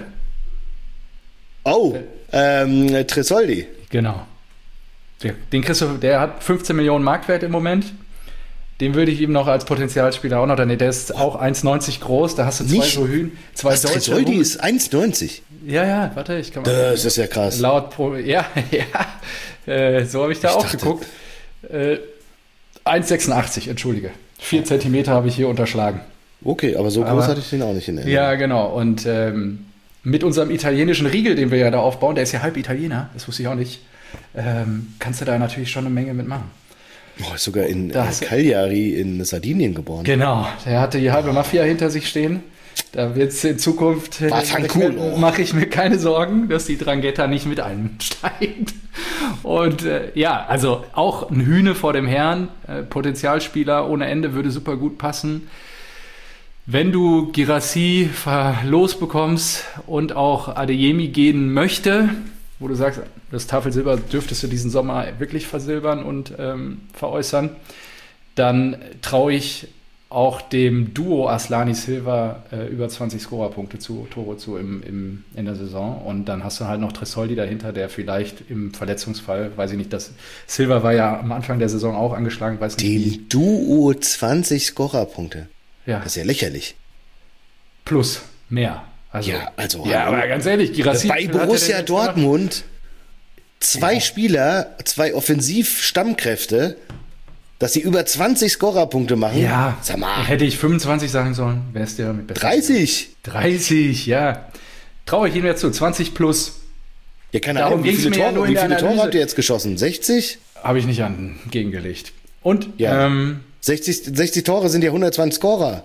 Oh, ähm, Tresoldi. Genau. Der, den kriegst du, der hat fünfzehn Millionen Marktwert im Moment. Den würde ich ihm noch als Potenzialspieler auch noch, nee, der ist auch eins Komma neunzig groß, da hast du zwei Nicht? so Hühn, zwei Was, Deutsche. Tresoldi rum- ist eins Komma neunzig. Ja, ja, warte, ich kann mal. Das ist ja krass. Laut Pro, ja, ja, äh, so habe ich da Ich auch dachte- geguckt. Äh, eins Komma sechsundachtzig, entschuldige. Vier Zentimeter habe ich hier unterschlagen. Okay, aber so groß Aber- hatte ich den auch nicht in Erinnerung. Ja, genau. Und ähm, mit unserem italienischen Riegel, den wir ja da aufbauen, der ist ja halb Italiener, das wusste ich auch nicht, ähm, kannst du da natürlich schon eine Menge mitmachen. Oh, ist sogar in Das- äh, Cagliari in Sardinien geboren. Genau, der hatte die halbe Mafia hinter sich stehen. Da wird es in Zukunft, äh, Was ein Culo. mache ich mir keine Sorgen, dass die Drangheta nicht mit einsteigt. Und äh, ja, also auch ein Hühne vor dem Herrn, äh, Potenzialspieler ohne Ende, würde super gut passen. Wenn du Girassi losbekommst und auch Adeyemi gehen möchte, wo du sagst, das Tafelsilber dürftest du diesen Sommer wirklich versilbern und ähm, veräußern, dann traue ich auch dem Duo Aslani-Silva äh, über zwanzig Scorerpunkte zu, Tore zu im, im, in der Saison. Und dann hast du halt noch Tresoldi dahinter, der vielleicht im Verletzungsfall, weiß ich nicht, das Silva war ja am Anfang der Saison auch angeschlagen, weiß nicht wie. Dem Duo zwanzig Scorerpunkte. Ja, Das ist ja lächerlich. plus, mehr. Also, Ja, also, ja, hallo. aber ganz ehrlich, Girassi. Bei Borussia Dortmund zwei Ja. Spieler, zwei Offensiv-Stammkräfte, dass sie über zwanzig Scorerpunkte machen. Ja, Sag mal, hätte ich fünfundzwanzig sagen sollen, wärst du ja mit besser. dreißig. dreißig, ja. Traue ich Ihnen jetzt zu, zwanzig plus. Ja, keine Darum Ahnung, wie ging's viele, mir ja Tore, nur in wie der viele Tore Analyse. habt ihr jetzt geschossen? sechzig? Habe ich nicht an gegengelegt. Und, Ja. ähm, sechzig, sechzig Tore sind ja hundertzwanzig Scorer.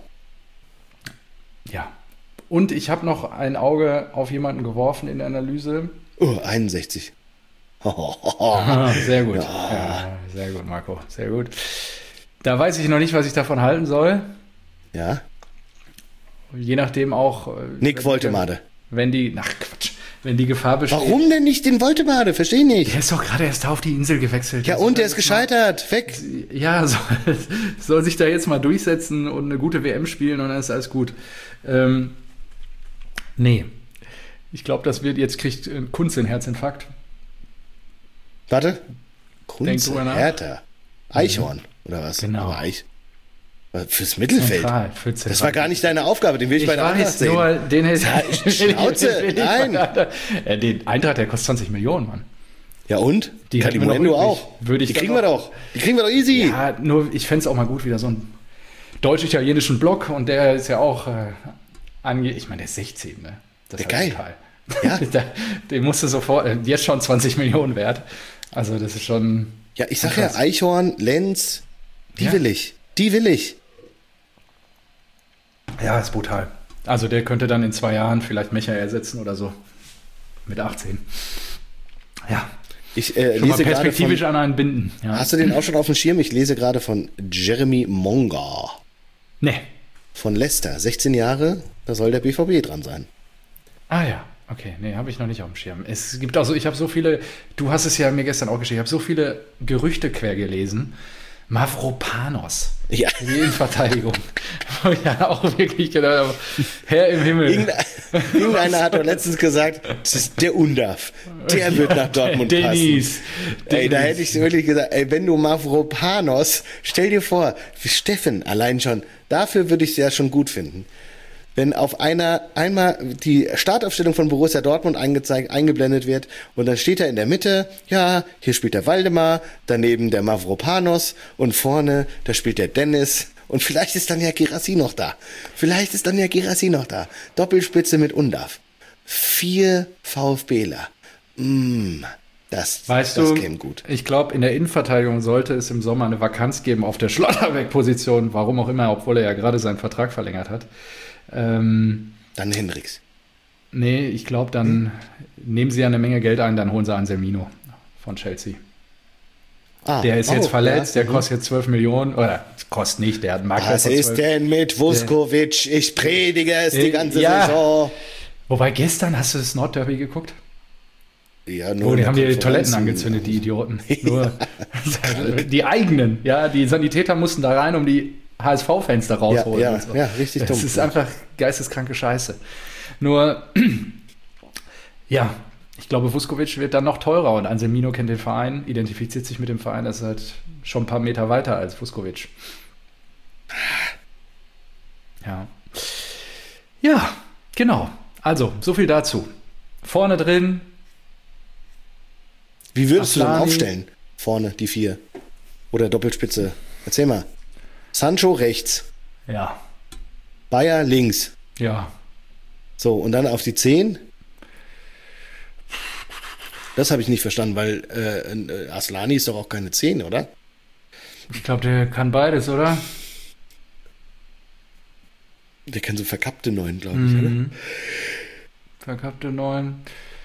ja. Und ich habe noch ein Auge auf jemanden geworfen in der Analyse. Oh, einundsechzig. Ah, sehr gut. Ja, sehr gut, Marco. Sehr gut. Da weiß ich noch nicht, was ich davon halten soll. Ja, Je nachdem auch. äh, Nick wenn- Woltemade. Wenn die. Ach Quatsch. Wenn die Gefahr besteht. Warum denn nicht den Woltemade? Verstehe nicht. Der ist doch gerade erst auf die Insel gewechselt. Ja, Der und soll der ist jetzt mal- gescheitert. Weg. Ja, soll, soll sich da jetzt mal durchsetzen und eine gute W M spielen und dann ist alles gut. Ähm, nee. Ich glaube, das wird, jetzt kriegt äh, Kunz den Herzinfarkt. Warte. Denk Kunze, drüber nach. Hertha. Eichhorn. Oder was? Genau. Aber Eich. Fürs Mittelfeld. Zentral, für Das war gar nicht deine Aufgabe. Den will ich, Ich bei der Eintracht weiß, sehen. nur den hätte Schnauze, den will ich nein. bei der- Äh, Den Eintracht, der kostet zwanzig Millionen, Mann. Ja und? Die hätten wir noch Kalimuendo übrig. auch. Würde ich die dann kriegen noch- wir doch. Die kriegen wir doch easy. Ja, nur ich fände es auch mal gut, wieder so einen deutsch-italienischen Block und der ist ja auch äh, ange... Ich meine, der ist sechzehn, ne? Das ist Ja, halt geil. total. Ja. Der- Den musst du sofort... äh, Jetzt schon zwanzig Millionen wert. Also das ist schon... Ja, ich sag ja, Krass. Eichhorn, Lenz, die Ja. will ich. Die will ich. Ja, ist brutal. Also der könnte dann in zwei Jahren vielleicht Mecha ersetzen oder so. Mit achtzehn. Ja, Ich äh, schon mal lese gerade perspektivisch von, an einen binden. Ja. Hast du den auch schon auf dem Schirm? Ich lese gerade von Jeremy Monga Nee. von Leicester. sechzehn Jahre, da soll der B V B dran sein. Ah ja, okay. Nee, habe ich noch nicht auf dem Schirm. Es gibt auch so, ich habe so viele, du hast es ja mir gestern auch geschickt, ich habe so viele Gerüchte quer gelesen. Mavropanos. Ja. Die Innenverteidigung. Ja, auch wirklich genau. Herr im Himmel. Irgendeiner, irgendeiner hat doch letztens gesagt, das ist der Undav. Der wird nach Dortmund Dennis. passen. Ey, da hätte ich wirklich gesagt, ey, wenn du Mavropanos, stell dir vor, wie Steffen allein schon, dafür würde ich es ja schon gut finden. Wenn auf einer einmal die Startaufstellung von Borussia Dortmund eingezeigt, eingeblendet wird und dann steht er in der Mitte, ja, hier spielt der Waldemar, daneben der Mavropanos und vorne, da spielt der Dennis und vielleicht ist dann ja Guirassy noch da. Vielleicht ist dann ja Guirassy noch da. Doppelspitze mit Undav. Vier VfBler. Mm, das, weißt das du, käme gut. Ich glaube, in der Innenverteidigung sollte es im Sommer eine Vakanz geben auf der Schlotterbeck-Position, warum auch immer, obwohl er ja gerade seinen Vertrag verlängert hat. Ähm, dann Hendricks. Nee, ich glaube, dann hm? nehmen sie ja eine Menge Geld ein, dann holen sie Anselmino von Chelsea. Ah, der ist oh, jetzt verletzt, ja. Der kostet jetzt zwölf Millionen, oder kostet nicht, der hat einen Marktwert Was ist zwölf. Denn mit Vuskovic? Ich predige es äh, die ganze ja. Saison. Wobei gestern, hast du das Nordderby geguckt? Ja, nur oh, die haben die Toiletten angezündet, die Idioten. Nur die eigenen, ja, die Sanitäter mussten da rein, um die H S V-Fans da rausholen. Ja, ja, und so. ja, richtig dumm. Das ist einfach geisteskranke Scheiße. Nur, ja, ich glaube, Vuskovic wird dann noch teurer und Anselmino kennt den Verein, identifiziert sich mit dem Verein, das ist halt schon ein paar Meter weiter als Vuskovic. Ja. Ja, genau. Also, so viel dazu. Vorne drin. Wie würdest Aslani. Du denn aufstellen? Vorne, die vier. Oder Doppelspitze. Erzähl mal. Sancho rechts. Ja. Bayer links. Ja. So, und dann auf die zehn. Das habe ich nicht verstanden, weil äh, Aslani ist doch auch keine zehn, oder? Ich glaube, der kann beides, oder? Der kann so verkappte neun, glaube ich, mhm. oder? Verkappte neun.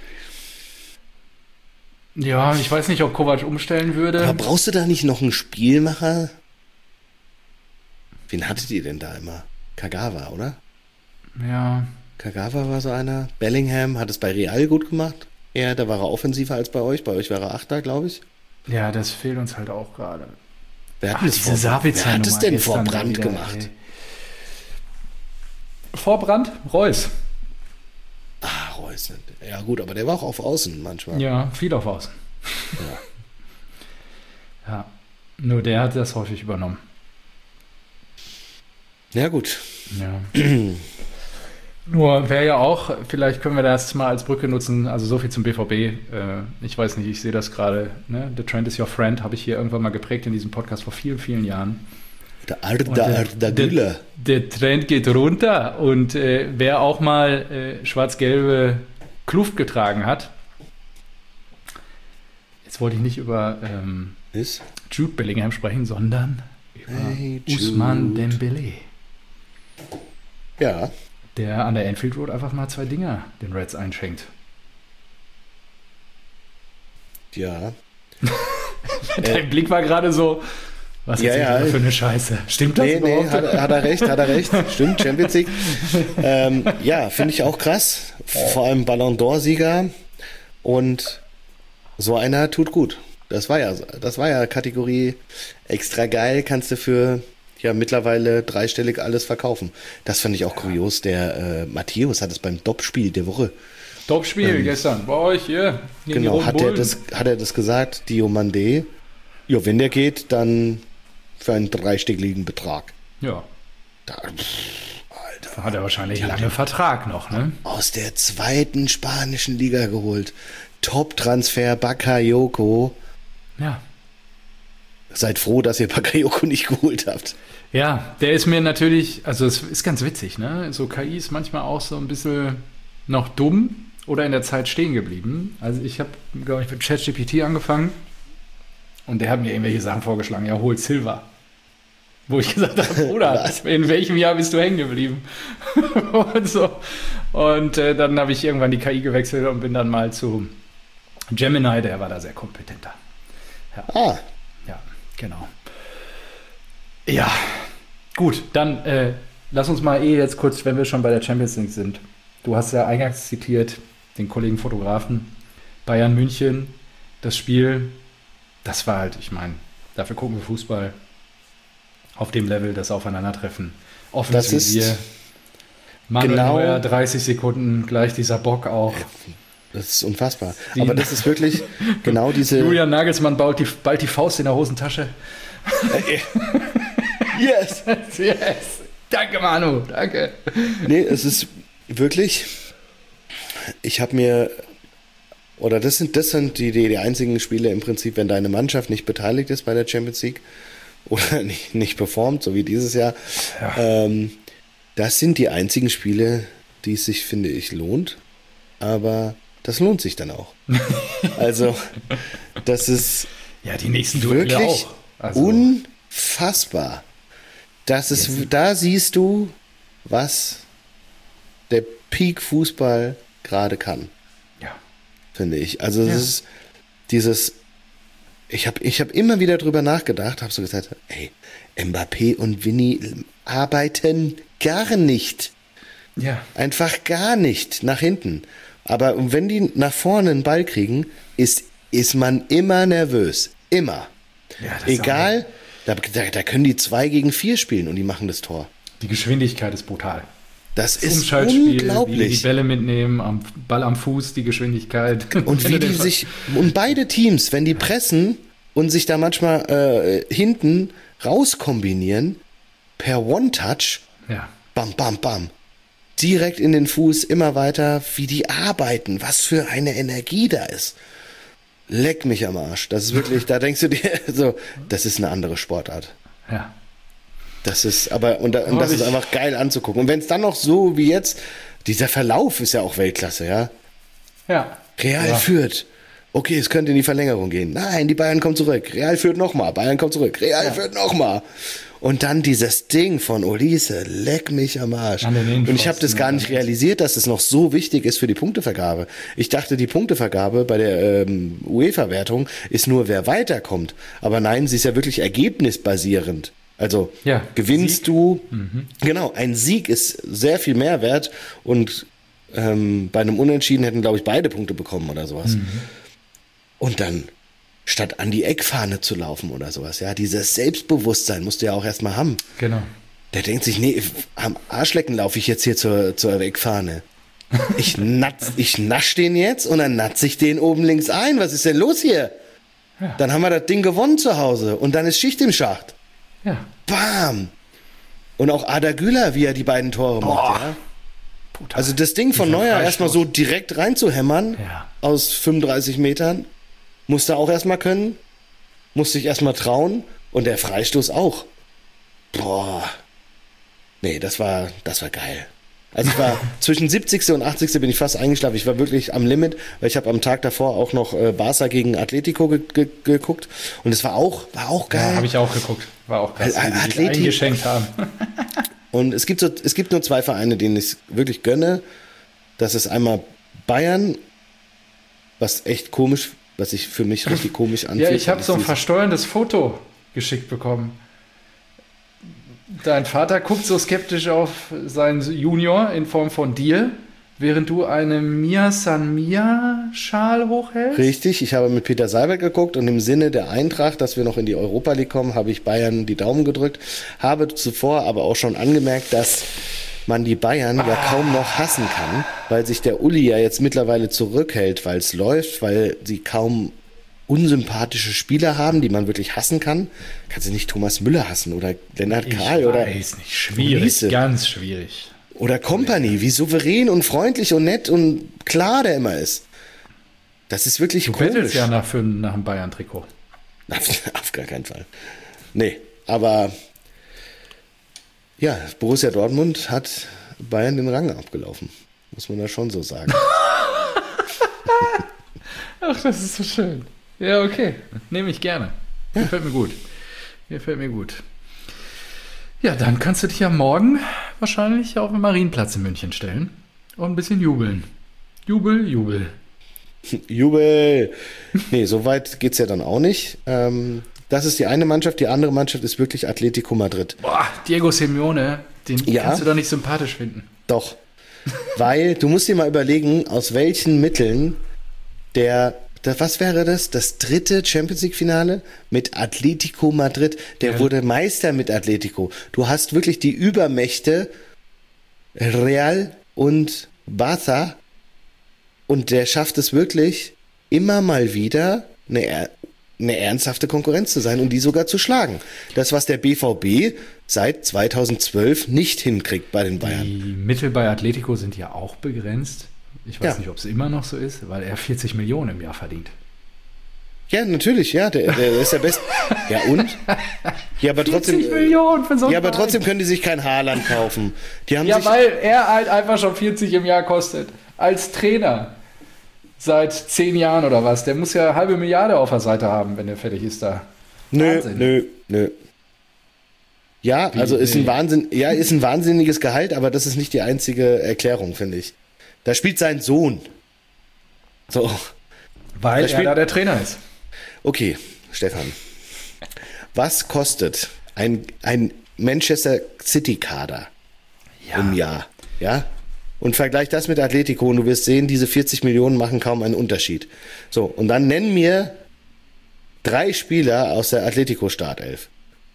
Ja, ich weiß nicht, ob Kovac umstellen würde. Aber brauchst du da nicht noch einen Spielmacher? Wen hattet ihr denn da immer? Kagawa, oder? Ja. Kagawa war so einer. Bellingham hat es bei Real gut gemacht. Ja, da war er offensiver als bei euch. Bei euch war er Achter, glaube ich. Ja, das fehlt uns halt auch gerade. Wer hat, Ach, diese vor, wer hat es denn vor Brandt wieder, gemacht? Ey. Vor Brandt? Reus. Ah, Reus. Ja gut, aber der war auch auf Außen manchmal. Ja, viel auf Außen. Ja. Ja. Nur der hat das häufig übernommen. Ja, gut. Ja. Nur wäre ja auch, vielleicht können wir das mal als Brücke nutzen, also so viel zum B V B. Äh, ich weiß nicht, ich sehe das gerade. Ne? The Trend is your friend, habe ich hier irgendwann mal geprägt in diesem Podcast vor vielen, vielen Jahren. Der Arda, Arda Güler. Der, der Trend geht runter und äh, wer auch mal äh, schwarz-gelbe Kluft getragen hat, jetzt wollte ich nicht über ähm, Jude Bellingham sprechen, sondern über hey, Ousmane Dembélé. Ja. Der an der Anfield Road einfach mal zwei Dinger den Reds einschenkt. Ja. Dein äh, Blick war gerade so, was ja, ist ja, für eine Scheiße? Stimmt das nee, überhaupt? Nee, hat, hat er recht, hat er recht. Stimmt, Champions League. ähm, ja, finde ich auch krass. Vor allem Ballon d'Or-Sieger. Und so einer tut gut. Das war ja, das war ja Kategorie extra geil, kannst du für ja mittlerweile dreistellig alles verkaufen. Das fand ich auch kurios. Der äh, Matthäus hat es beim Top-Spiel der Woche. Top-Spiel ähm, gestern, bei euch hier. Genau, hat er, das, hat er das gesagt, Diomande. Ja, wenn der geht, dann für einen dreistelligen Betrag. Ja. Da, pff, Alter. Hat er wahrscheinlich lange Vertrag noch, ne? Aus der zweiten spanischen Liga geholt. Top-Transfer Bakayoko. Ja. Seid froh, dass ihr Bakayoko nicht geholt habt. Ja, der ist mir natürlich, also es ist ganz witzig, ne? So K I ist manchmal auch so ein bisschen noch dumm oder in der Zeit stehen geblieben. Also ich habe, glaube ich, mit ChatGPT angefangen und der hat mir irgendwelche Sachen vorgeschlagen. Ja, hol Silva. Wo ich gesagt habe, Bruder, in welchem Jahr bist du hängen geblieben? und so. Und äh, dann habe ich irgendwann die K I gewechselt und bin dann mal zu Gemini, der war da sehr kompetenter. Ja. Ah. Ja, genau. Ja, gut, dann äh, lass uns mal eh jetzt kurz, wenn wir schon bei der Champions League sind. Du hast ja eingangs zitiert, den Kollegen Fotografen, Bayern München, das Spiel, das war halt, ich meine, dafür gucken wir Fußball. auf dem Level das Aufeinandertreffen. Offensiv Das ist wir. Manuel genau- Neuer, dreißig Sekunden, gleich dieser Bock auch. Das ist unfassbar. Die- Aber das ist wirklich genau diese... Julian Nagelsmann baut die, bald die Faust in der Hosentasche. Yes! Yes! Danke, Manu, danke. Nee, es ist wirklich... Ich habe mir... Oder das sind, das sind die, die, die einzigen Spiele im Prinzip, wenn deine Mannschaft nicht beteiligt ist bei der Champions League oder nicht, nicht performt, so wie dieses Jahr. Ja. Ähm, das sind die einzigen Spiele, die es sich, finde ich, lohnt. Aber das lohnt sich dann auch. Also, das ist Ja, die nächsten Duelle wirklich auch. Also, unfassbar. Das ist, da siehst du, was der Peak-Fußball gerade kann, ja. finde ich. Also, Ja. es ist dieses, ich habe ich hab immer wieder drüber nachgedacht, habe so gesagt, ey, Mbappé und Vinny arbeiten gar nicht. Ja. Einfach gar nicht nach hinten. Aber wenn die nach vorne einen Ball kriegen, ist, ist man immer nervös. Immer. Ja, das ist Egal, da, da, da können die zwei gegen vier spielen und die machen das Tor. auch- Die Geschwindigkeit ist brutal. Das Das ist Umschaltspiel, wie die unglaublich. Bälle mitnehmen, am Ball am Fuß, die Geschwindigkeit. Und wie die sich, und beide Teams, wenn die pressen und sich da manchmal äh, hinten rauskombinieren, per One-Touch, Ja. bam, bam, bam, direkt in den Fuß, immer weiter, wie die arbeiten, was für eine Energie da ist. Leck mich am Arsch. Das ist wirklich, da denkst du dir so, das ist eine andere Sportart. Ja. Das ist, aber, und, da- und Oh, das ist ich- einfach geil anzugucken. Und wenn es dann noch so wie jetzt, dieser Verlauf ist ja auch Weltklasse, ja. Ja. Real ja. führt. Okay, es könnte in die Verlängerung gehen. Nein, die Bayern kommen zurück. Real führt nochmal. Bayern kommt zurück. Real führt nochmal. Und dann dieses Ding von Olise, leck mich am Arsch. An den Und ich habe Innenpfosten, das gar nicht realisiert, dass es noch so wichtig ist für die Punktevergabe. Ich dachte, die Punktevergabe bei der ähm, UEFA-Wertung ist nur, wer weiterkommt. Aber nein, sie ist ja wirklich ergebnisbasierend. Also Ja, gewinnst Sieg. du, genau, ein Sieg ist sehr viel mehr wert und ähm, bei einem Unentschieden hätten, glaube ich, beide Punkte bekommen oder sowas. Und dann, statt an die Eckfahne zu laufen oder sowas, ja, dieses Selbstbewusstsein musst du ja auch erstmal haben. Genau. Der denkt sich, nee, am Arschlecken laufe ich jetzt hier zur, zur Eckfahne. Ich, natz, ich nasch den jetzt und dann natz ich den oben links ein. Was ist denn los hier? Ja. Dann haben wir das Ding gewonnen zu Hause und dann ist Schicht im Schacht. Ja. Bam! Und auch Ada Güler, wie er die beiden Tore macht, ja. Brutal. Also das Ding von Dieser Neuer Freistoß. erstmal so direkt reinzuhämmern Ja. aus fünfunddreißig Metern, musste er auch erstmal können, musste ich erstmal trauen und der Freistoß auch. Boah. Nee, das war, das war geil. Also ich war zwischen siebzigste und achtzigste bin ich fast eingeschlafen. Ich war wirklich am Limit, weil ich habe am Tag davor auch noch äh, Barca gegen Atletico ge ge geguckt und es war auch, war auch geil. Ja, habe ich auch geguckt. War auch krass, Weil, wie die sich Athletik- eingeschenkt haben. Und es gibt, so, es gibt nur zwei Vereine, denen ich wirklich gönne. Das ist einmal Bayern, was echt komisch, was sich für mich richtig komisch anfühlt. Ja, ich habe Das so ein ist versteuerndes Foto geschickt bekommen. Dein Vater guckt so skeptisch auf seinen Junior in Form von dir, während du eine Mia San Mia Schal hochhältst. Richtig, ich habe mit Peter Seibert geguckt und im Sinne der Eintracht, dass wir noch in die Europa League kommen, habe ich Bayern die Daumen gedrückt, habe zuvor aber auch schon angemerkt, dass man die Bayern ja kaum noch hassen kann, weil sich der Uli ja jetzt mittlerweile zurückhält, weil es läuft, weil sie kaum unsympathische Spieler haben, die man wirklich hassen kann. Kannst du nicht Thomas Müller hassen oder Lennart Ich Kahl oder weiß nicht, schwierig, Ulisse. ganz schwierig. Oder Company, wie souverän und freundlich und nett und klar der immer ist. Das ist wirklich Du komisch. bettelst ja nach, für, nach einem Bayern-Trikot. Auf, auf gar keinen Fall. Nee, aber ja, Borussia Dortmund hat Bayern den Rang abgelaufen. Muss man da schon so sagen. Ach, das ist so schön. Ja, okay. Nehme ich gerne. Gefällt mir gut. Gefällt mir gut. Ja, dann kannst du dich ja morgen wahrscheinlich auf den Marienplatz in München stellen und ein bisschen jubeln. Jubel, Jubel. Jubel! Nee, so weit geht's ja dann auch nicht. Ähm, das ist die eine Mannschaft. Die andere Mannschaft ist wirklich Atletico Madrid. Boah, Diego Simeone, den Ja. kannst du doch nicht sympathisch finden. Doch. Weil du musst dir mal überlegen, aus welchen Mitteln der das, was wäre das? Das dritte Champions League Finale mit Atletico Madrid. Der Ja. wurde Meister mit Atletico. Du hast wirklich die Übermächte Real und Barça und der schafft es wirklich immer mal wieder eine, er- eine ernsthafte Konkurrenz zu sein und die sogar zu schlagen. Das, was der B V B seit zweitausendzwölf nicht hinkriegt bei den Bayern. Die Mittel bei Atletico sind ja auch begrenzt. Ich weiß Ja. nicht, ob es immer noch so ist, weil er vierzig Millionen im Jahr verdient. Ja, natürlich, ja, der, der ist der Beste. Ja, und? Ja, aber trotzdem. vierzig Millionen für so einen Ja, aber Verein. trotzdem können die sich kein Haaland kaufen. Die haben Ja, sich, weil er halt einfach schon vierzig im Jahr kostet. Als Trainer. Seit zehn Jahren oder was. Der muss ja eine halbe Milliarde auf der Seite haben, wenn er fertig ist da. nö, Wahnsinn. nö, nö. Ja, also ist ein nee. Wahnsinn, ja, ist ein wahnsinniges Gehalt, aber das ist nicht die einzige Erklärung, finde ich. Da spielt sein Sohn. So, Weil Der er spielt- da der Trainer ist. okay, Stefan. Was kostet ein, ein Manchester City Kader im Jahr? Ja? Und vergleich das mit Atletico und du wirst sehen, diese vierzig Millionen machen kaum einen Unterschied. So, und dann nenn mir drei Spieler aus der Atletico-Startelf.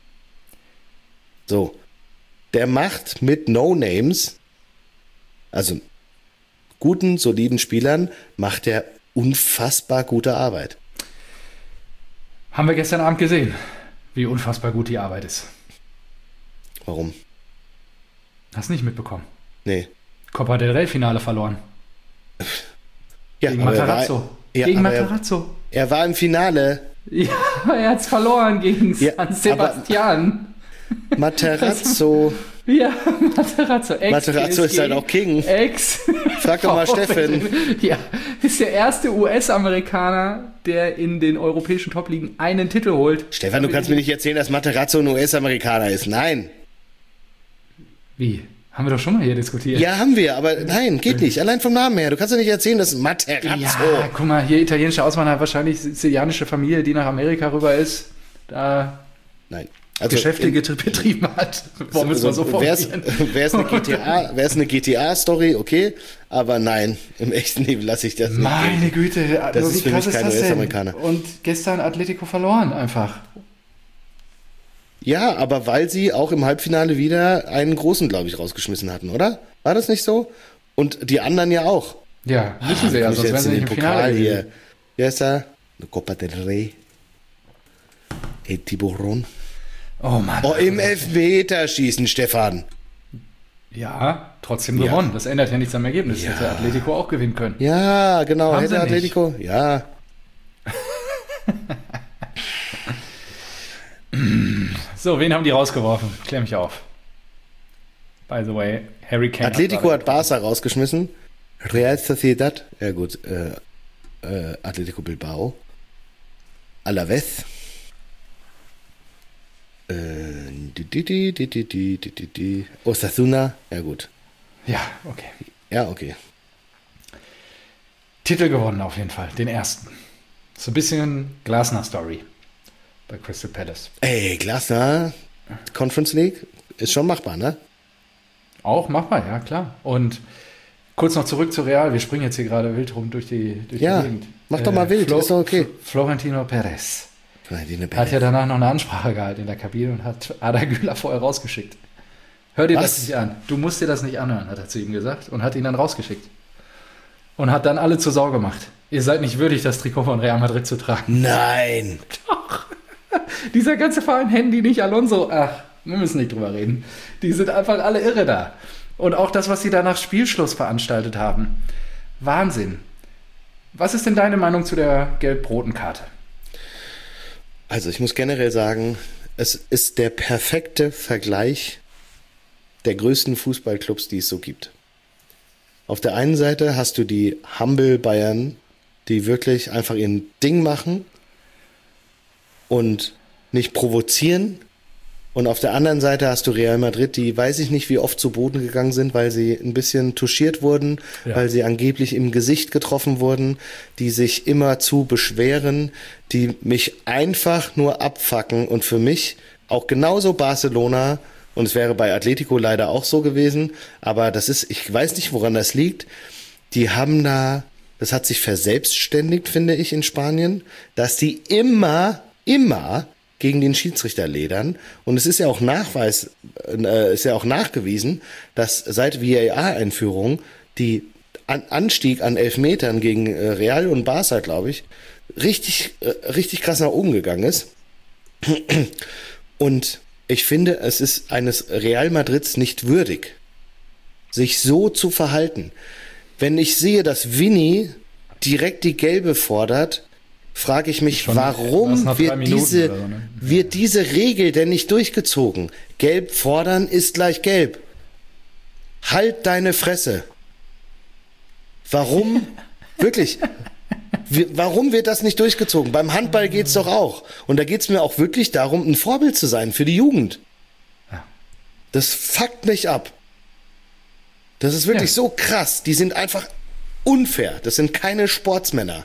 So, der macht mit No-Names, also guten, soliden Spielern, macht er unfassbar gute Arbeit. Haben wir gestern Abend gesehen, wie unfassbar gut die Arbeit ist. Warum? Hast nicht mitbekommen. Nee. Copa del Rey Finale verloren. Ja, Gegen aber er war- Matarazzo. ja, gegen aber er- Matarazzo. Er war im Finale. Ja, er hat's verloren gegen Ja, San Sebastian. Materazzo. Ja, Matarazzo. Ex Materazzo ist halt auch King. Ex. Frag doch mal Steffen. Ja, ist der erste U S-Amerikaner, der in den europäischen Top-Ligen einen Titel holt. Stefan, du kannst mir nicht erzählen, dass Materazzo ein U S-Amerikaner ist. Nein. Wie? Haben wir doch schon mal hier diskutiert. Ja, haben wir, aber nein, geht nicht. Allein vom Namen her. Du kannst doch nicht erzählen, dass Materazzo. Ja, guck mal, hier italienische Auswanderer hat wahrscheinlich sizilianische Familie, die nach Amerika rüber ist, da Nein. Also Geschäfte get- betrieben hat. Warum müssen wir so Wäre formulieren? es eine G T A, wär's eine G T A-Story, okay, aber nein, im echten Leben lasse ich das nicht. Meine Güte, Das nur ist wie für mich krass kein das U denn? S-Amerikaner. Und gestern Atletico verloren einfach. Ja, aber weil sie auch im Halbfinale wieder einen großen, glaube ich, rausgeschmissen hatten, oder? War das nicht so? Und die anderen ja auch. Ja, müssen sie ja, Komm ich sonst wären jetzt sie in nicht den im Finale Pokal hier. gewesen. Wer ist da? Eine Copa del Rey. El Tiburon. Oh Mann. Oh, im Elfmeterschießen, Stefan. Ja, trotzdem Ja. gewonnen. Das ändert ja nichts am Ergebnis. Ja. Hätte Atletico auch gewinnen können. Ja, genau. Haben Hätte sie nicht. Atletico. Ja. So, wen haben die rausgeworfen? Klär mich auf. By the way, Harry Kane. Atletico hat gerade- Barca rausgeschmissen. Real Sociedad. Ja gut. Äh, äh, Atletico Bilbao. Alavés. Äh, di, di, di, di, di, di, di, di, di. Osasuna. Ja gut. Ja, okay. Ja, okay. Titel gewonnen auf jeden Fall, den ersten. So ein bisschen Glasner-Story bei Crystal Palace. Ey, Glasner. Conference League. Ist schon machbar, ne? Auch machbar, ja klar. Und kurz noch zurück zu Real. Wir springen jetzt hier gerade wild rum durch die, durch Ja, die Gegend. Äh, mach doch mal wild, ist doch okay. F- Florentino Perez Die hat ja danach noch eine Ansprache gehalten in der Kabine und hat Ada Güler vorher rausgeschickt. Hör dir Was? das nicht an. Du musst dir das nicht anhören, hat er zu ihm gesagt und hat ihn dann rausgeschickt. Und hat dann alle zur Sau gemacht. Ihr seid nicht würdig, das Trikot von Real Madrid zu tragen. Nein. Dieser ganze Verein, Handy nicht, Alonso, ach, wir müssen nicht drüber reden. Die sind einfach alle irre da. Und auch das, was sie da nach Spielschluss veranstaltet haben. Wahnsinn. Was ist denn deine Meinung zu der gelb-roten Karte? Also ich muss generell sagen, es ist der perfekte Vergleich der größten Fußballclubs, die es so gibt. Auf der einen Seite hast du die Humble Bayern, die wirklich einfach ihr Ding machen und nicht provozieren. Und auf der anderen Seite hast du Real Madrid, die weiß ich nicht, wie oft zu Boden gegangen sind, weil sie ein bisschen touchiert wurden, Ja. weil sie angeblich im Gesicht getroffen wurden, die sich immer zu beschweren, die mich einfach nur abfacken. Und für mich auch genauso Barcelona, und es wäre bei Atletico leider auch so gewesen, aber das ist, ich weiß nicht, woran das liegt, die haben da das hat sich verselbstständigt, finde ich, in Spanien, dass die immer, immer gegen den Schiedsrichter ledern. Und es ist ja auch Nachweis, äh, ist ja auch nachgewiesen, dass seit V A R-Einführung die An- Anstieg an Elfmetern gegen äh, Real und Barca, glaube ich, richtig, äh, richtig krass nach oben gegangen ist. Und ich finde, es ist eines Real Madrids nicht würdig, sich so zu verhalten. Wenn ich sehe, dass Vini direkt die Gelbe fordert, frage ich mich, Schon warum nach drei wird Minuten diese, oder so, ne? wird diese Regel denn nicht durchgezogen? Gelb fordern ist gleich gelb. Halt deine Fresse. Warum? Wirklich. Wie- Warum wird das nicht durchgezogen? Beim Handball geht's doch auch. Und da geht's mir auch wirklich darum, ein Vorbild zu sein für die Jugend. Ja. Das fuckt mich ab. Das ist wirklich Ja. so krass. Die sind einfach unfair. Das sind keine Sportsmänner.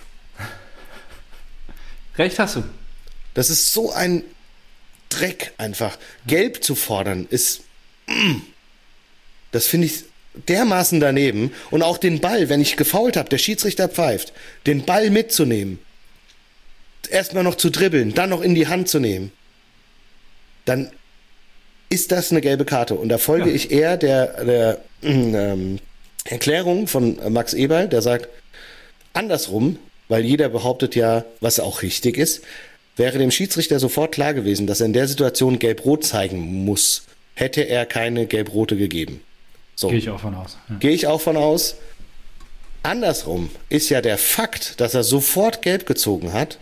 Recht hast du. Das ist so ein Dreck einfach. Gelb zu fordern ist, mm, das finde ich dermaßen daneben. Und auch den Ball, wenn ich gefoult habe, der Schiedsrichter pfeift, den Ball mitzunehmen, erstmal noch zu dribbeln, dann noch in die Hand zu nehmen, dann ist das eine gelbe Karte. Und da folge Ja. ich eher der, der ähm, Erklärung von Max Eberl, der sagt, andersrum, weil jeder behauptet ja, was auch richtig ist, wäre dem Schiedsrichter sofort klar gewesen, dass er in der Situation gelb-rot zeigen muss, hätte er keine gelb-rote gegeben. So. Gehe ich auch von aus. Ja. Gehe ich auch von aus. Andersrum ist ja der Fakt, dass er sofort gelb gezogen hat,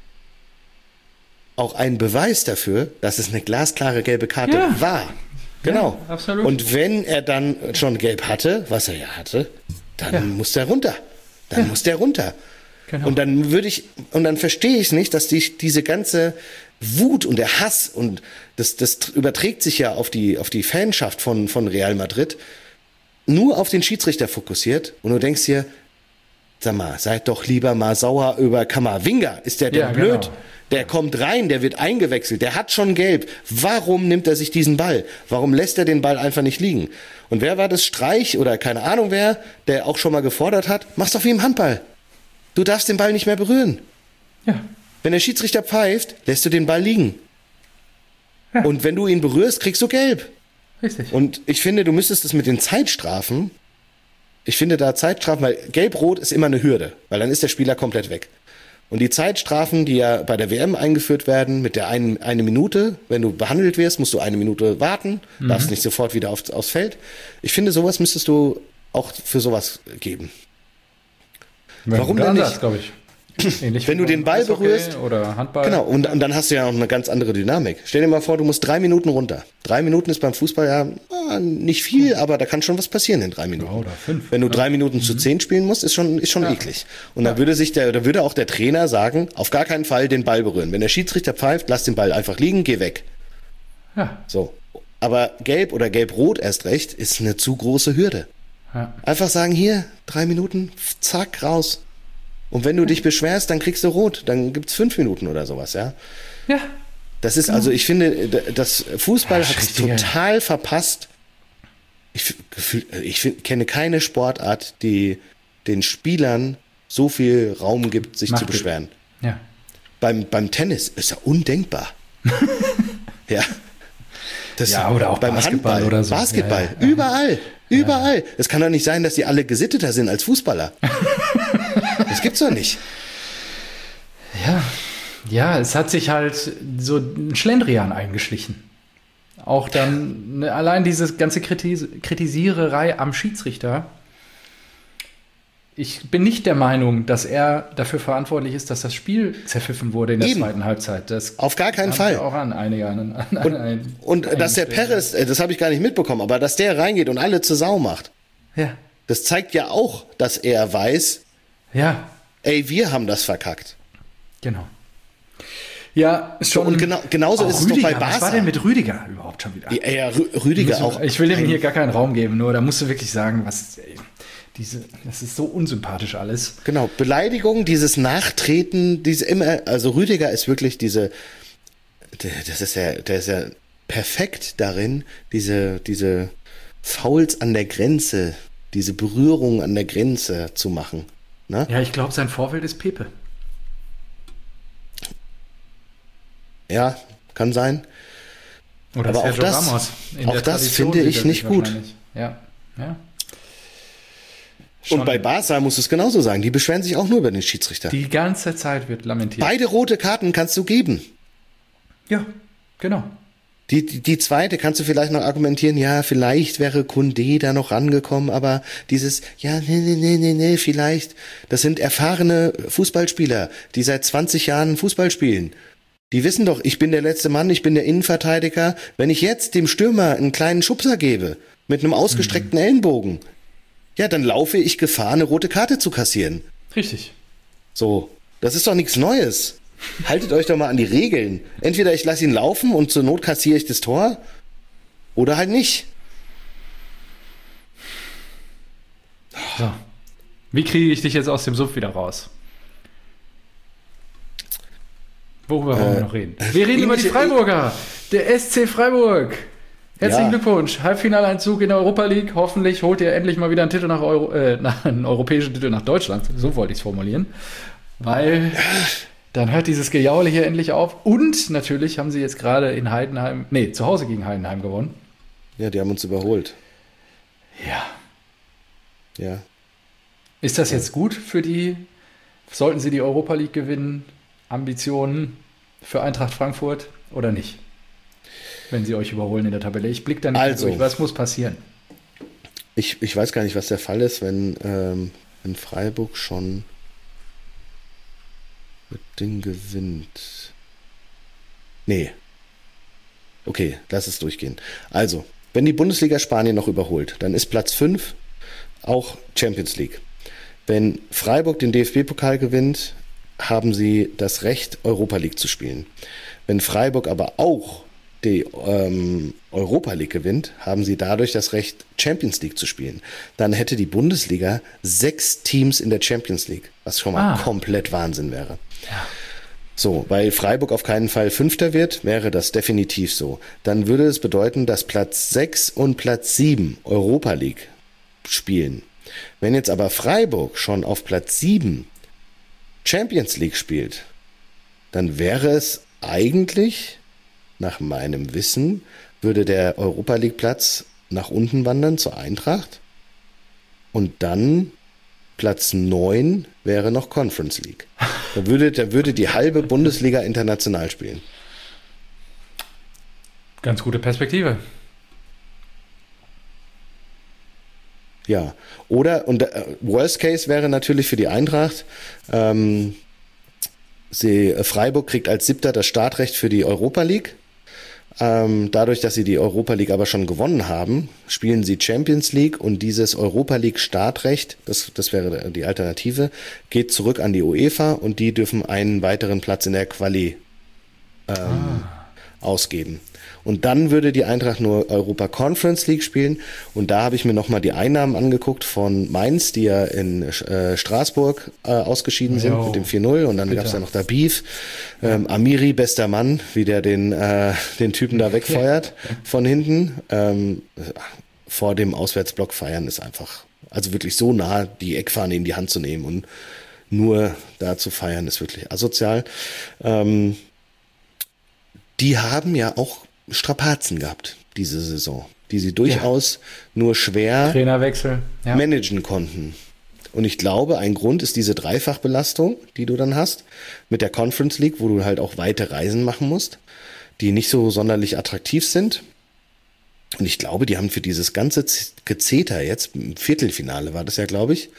auch ein Beweis dafür, dass es eine glasklare gelbe Karte Ja. war. Genau. Ja, absolut. Und wenn er dann schon gelb hatte, was er ja hatte, dann Ja. muss der runter. Dann Ja. muss der runter. Genau. Und dann würde ich, und dann verstehe ich nicht, dass die, diese ganze Wut und der Hass und das, das überträgt sich ja auf die, auf die Fanschaft von, von Real Madrid, nur auf den Schiedsrichter fokussiert und du denkst dir, sag mal, seid doch lieber mal sauer über Kamavinga. Ist der denn Ja, blöd? genau. Der kommt rein, der wird eingewechselt, der hat schon gelb. Warum nimmt er sich diesen Ball? Warum lässt er den Ball einfach nicht liegen? Und wer war das? Streich oder keine Ahnung wer, der auch schon mal gefordert hat? Mach's doch wie im Handball. Du darfst den Ball nicht mehr berühren. Ja. Wenn der Schiedsrichter pfeift, lässt du den Ball liegen. Ja. Und wenn du ihn berührst, kriegst du gelb. Richtig. Und ich finde, du müsstest es mit den Zeitstrafen, ich finde da Zeitstrafen, weil gelb-rot ist immer eine Hürde, weil dann ist der Spieler komplett weg. Und die Zeitstrafen, die ja bei der W M eingeführt werden, mit der einen, eine Minute, wenn du behandelt wirst, musst du eine Minute warten, Mhm. darfst nicht sofort wieder auf, aufs Feld. Ich finde, sowas müsstest du auch für sowas geben. Warum denn nicht? glaube ich. Ähnlich Wenn wie du den beim Ball Eishockey berührst- oder Handball. Genau, und, und dann hast du ja noch eine ganz andere Dynamik. Stell dir mal vor, du musst drei Minuten runter. Drei Minuten ist beim Fußball ja ah, nicht viel, aber da kann schon was passieren in drei Minuten. Ja, oder fünf. Wenn du Ja. drei Minuten zu zehn spielen musst, ist schon, ist schon Ja. eklig. Und da würde sich der, da würde auch der Trainer sagen, auf gar keinen Fall den Ball berühren. Wenn der Schiedsrichter pfeift, lass den Ball einfach liegen, geh weg. Ja. So. Aber gelb oder gelb-rot erst recht ist eine zu große Hürde. Ja. Einfach sagen, hier, drei Minuten, zack, raus. Und wenn du dich beschwerst, dann kriegst du rot. Dann gibt's fünf Minuten oder sowas, ja. Ja. Das ist also, ich finde, d- das Fußball Ja, hat es richtige- total verpasst. Ich, f- gefühl- ich find- kenne keine Sportart, die den Spielern so viel Raum gibt, sich Macht zu gibt. beschweren. Ja. Beim, beim Tennis ist ja undenkbar. ja. Das Ja, oder auch beim Basketball Handball, oder so. Basketball, Ja, ja, ja. überall, überall. Es kann doch nicht sein, dass die alle gesitteter sind als Fußballer. Das gibt's doch nicht. Ja. Ja, es hat sich halt so ein Schlendrian eingeschlichen. Auch dann ne, allein diese ganze Kritis Kritisiererei am Schiedsrichter. Ich bin nicht der Meinung, dass er dafür verantwortlich ist, dass das Spiel zerpfiffen wurde in der Eben. zweiten Halbzeit. Das Auf gar keinen haben Fall. wir auch an einige an, an, Und, an, und dass der Perez, äh, das habe ich gar nicht mitbekommen, aber dass der reingeht und alle zur Sau macht, Ja. das zeigt ja auch, dass er weiß, Ja, ey, wir haben das verkackt. genau. Ja, schon. und genau- genauso auch ist es doch bei Rüdiger. Was Barca. war denn mit Rüdiger überhaupt schon wieder? Ey, ja, Rü- Rüdiger Müssen- auch. Ich will dem ein- hier gar keinen Raum geben, nur da musst du wirklich sagen, was ey, diese, das ist so unsympathisch alles. Genau, Beleidigung, dieses Nachtreten, diese immer, also Rüdiger ist wirklich diese, der, das ist ja, der ist ja perfekt darin, diese, diese Fouls an der Grenze, diese Berührung an der Grenze zu machen. Ne? Ja, ich glaube, sein Vorbild ist Pepe. Ja, kann sein. Oder aber Sergio auch das, Ramos. In auch der das Tradition finde sieht ich er nicht sich gut. wahrscheinlich. Ja, ja. Schon Und bei Barca musst du es genauso sagen. Die beschweren sich auch nur über den Schiedsrichter. die ganze Zeit wird lamentiert. Beide rote Karten kannst du geben. Ja, genau. Die, die, die zweite kannst du vielleicht noch argumentieren, ja, vielleicht wäre Koundé da noch rangekommen, aber dieses, ja, nee, nee, nee, nee, nee, vielleicht, das sind erfahrene Fußballspieler, die seit zwanzig Jahren Fußball spielen. Die wissen doch, ich bin der letzte Mann, ich bin der Innenverteidiger. Wenn ich jetzt dem Stürmer einen kleinen Schubser gebe, mit einem ausgestreckten mhm. Ellenbogen, ja, dann laufe ich Gefahr, eine rote Karte zu kassieren. Richtig. So, das ist doch nichts Neues. Haltet euch doch mal an die Regeln. Entweder ich lasse ihn laufen und zur Not kassiere ich das Tor oder halt nicht. So. Wie kriege ich dich jetzt aus dem Sumpf wieder raus? Worüber wollen Äh, wir noch reden? Wir reden über die Freiburger. Der S C Freiburg. Herzlichen Ja. Glückwunsch. Halbfinaleinzug in der Europa League. Hoffentlich holt ihr endlich mal wieder einen Titel nach Euro, äh, einen europäischen Titel nach Deutschland. So wollte ich es formulieren. Weil dann hört dieses Gejaule hier endlich auf. Und natürlich haben sie jetzt gerade in Heidenheim, nee, zu Hause gegen Heidenheim gewonnen. Ja, die haben uns überholt. Ja. Ja. Ist das jetzt gut für die? Sollten sie die Europa League gewinnen? Ambitionen für Eintracht Frankfurt oder nicht? Wenn sie euch überholen in der Tabelle. Ich blicke da nicht Also, durch. Was muss passieren? Ich, ich weiß gar nicht, was der Fall ist, wenn, ähm, wenn Freiburg schon das Ding gewinnt. Nee. Okay, lass es durchgehen. Also, wenn die Bundesliga Spanien noch überholt, dann ist Platz fünf auch Champions League. Wenn Freiburg den D F B-Pokal gewinnt, haben sie das Recht, Europa League zu spielen. Wenn Freiburg aber auch die ähm, Europa League gewinnt, haben sie dadurch das Recht, Champions League zu spielen. Dann hätte die Bundesliga sechs Teams in der Champions League, was schon mal Ah. komplett Wahnsinn wäre. Ja. So, weil Freiburg auf keinen Fall Fünfter wird, wäre das definitiv so. Dann würde es bedeuten, dass Platz sechs und Platz sieben Europa League spielen. Wenn jetzt aber Freiburg schon auf Platz sieben Champions League spielt, dann wäre es eigentlich, nach meinem Wissen, würde der Europa League Platz nach unten wandern zur Eintracht und dann Platz neun wäre noch Conference League. Da würde, da würde die halbe Bundesliga international spielen. Ganz gute Perspektive. Ja, oder, und äh, Worst Case wäre natürlich für die Eintracht, ähm, sie, äh, Freiburg kriegt als Siebter das Startrecht für die Europa League. Ähm, dadurch, dass sie die Europa League aber schon gewonnen haben, spielen sie Champions League und dieses Europa League Startrecht, das, das wäre die Alternative, geht zurück an die UEFA und die dürfen einen weiteren Platz in der Quali ähm, ah. ausgeben. Und dann würde die Eintracht nur Europa Conference League spielen. Und da habe ich mir nochmal die Einnahmen angeguckt von Mainz, die ja in äh, Straßburg äh, ausgeschieden sind Jo, mit dem vier null. Und dann gab es ja noch da Beef. Ähm, Amiri, bester Mann, wie der den, äh, den Typen da wegfeuert von hinten. Ähm, vor dem Auswärtsblock feiern ist einfach, also wirklich so nah, die Eckfahne in die Hand zu nehmen und nur da zu feiern, ist wirklich asozial. Ähm, die haben ja auch Strapazen gehabt, diese Saison, die sie durchaus ja. nur schwer Trainerwechsel, ja. managen konnten. Und ich glaube, ein Grund ist diese Dreifachbelastung, die du dann hast, mit der Conference League, wo du halt auch weite Reisen machen musst, die nicht so sonderlich attraktiv sind. Und ich glaube, die haben für dieses ganze Gezeter jetzt, im Viertelfinale war das ja, glaube ich,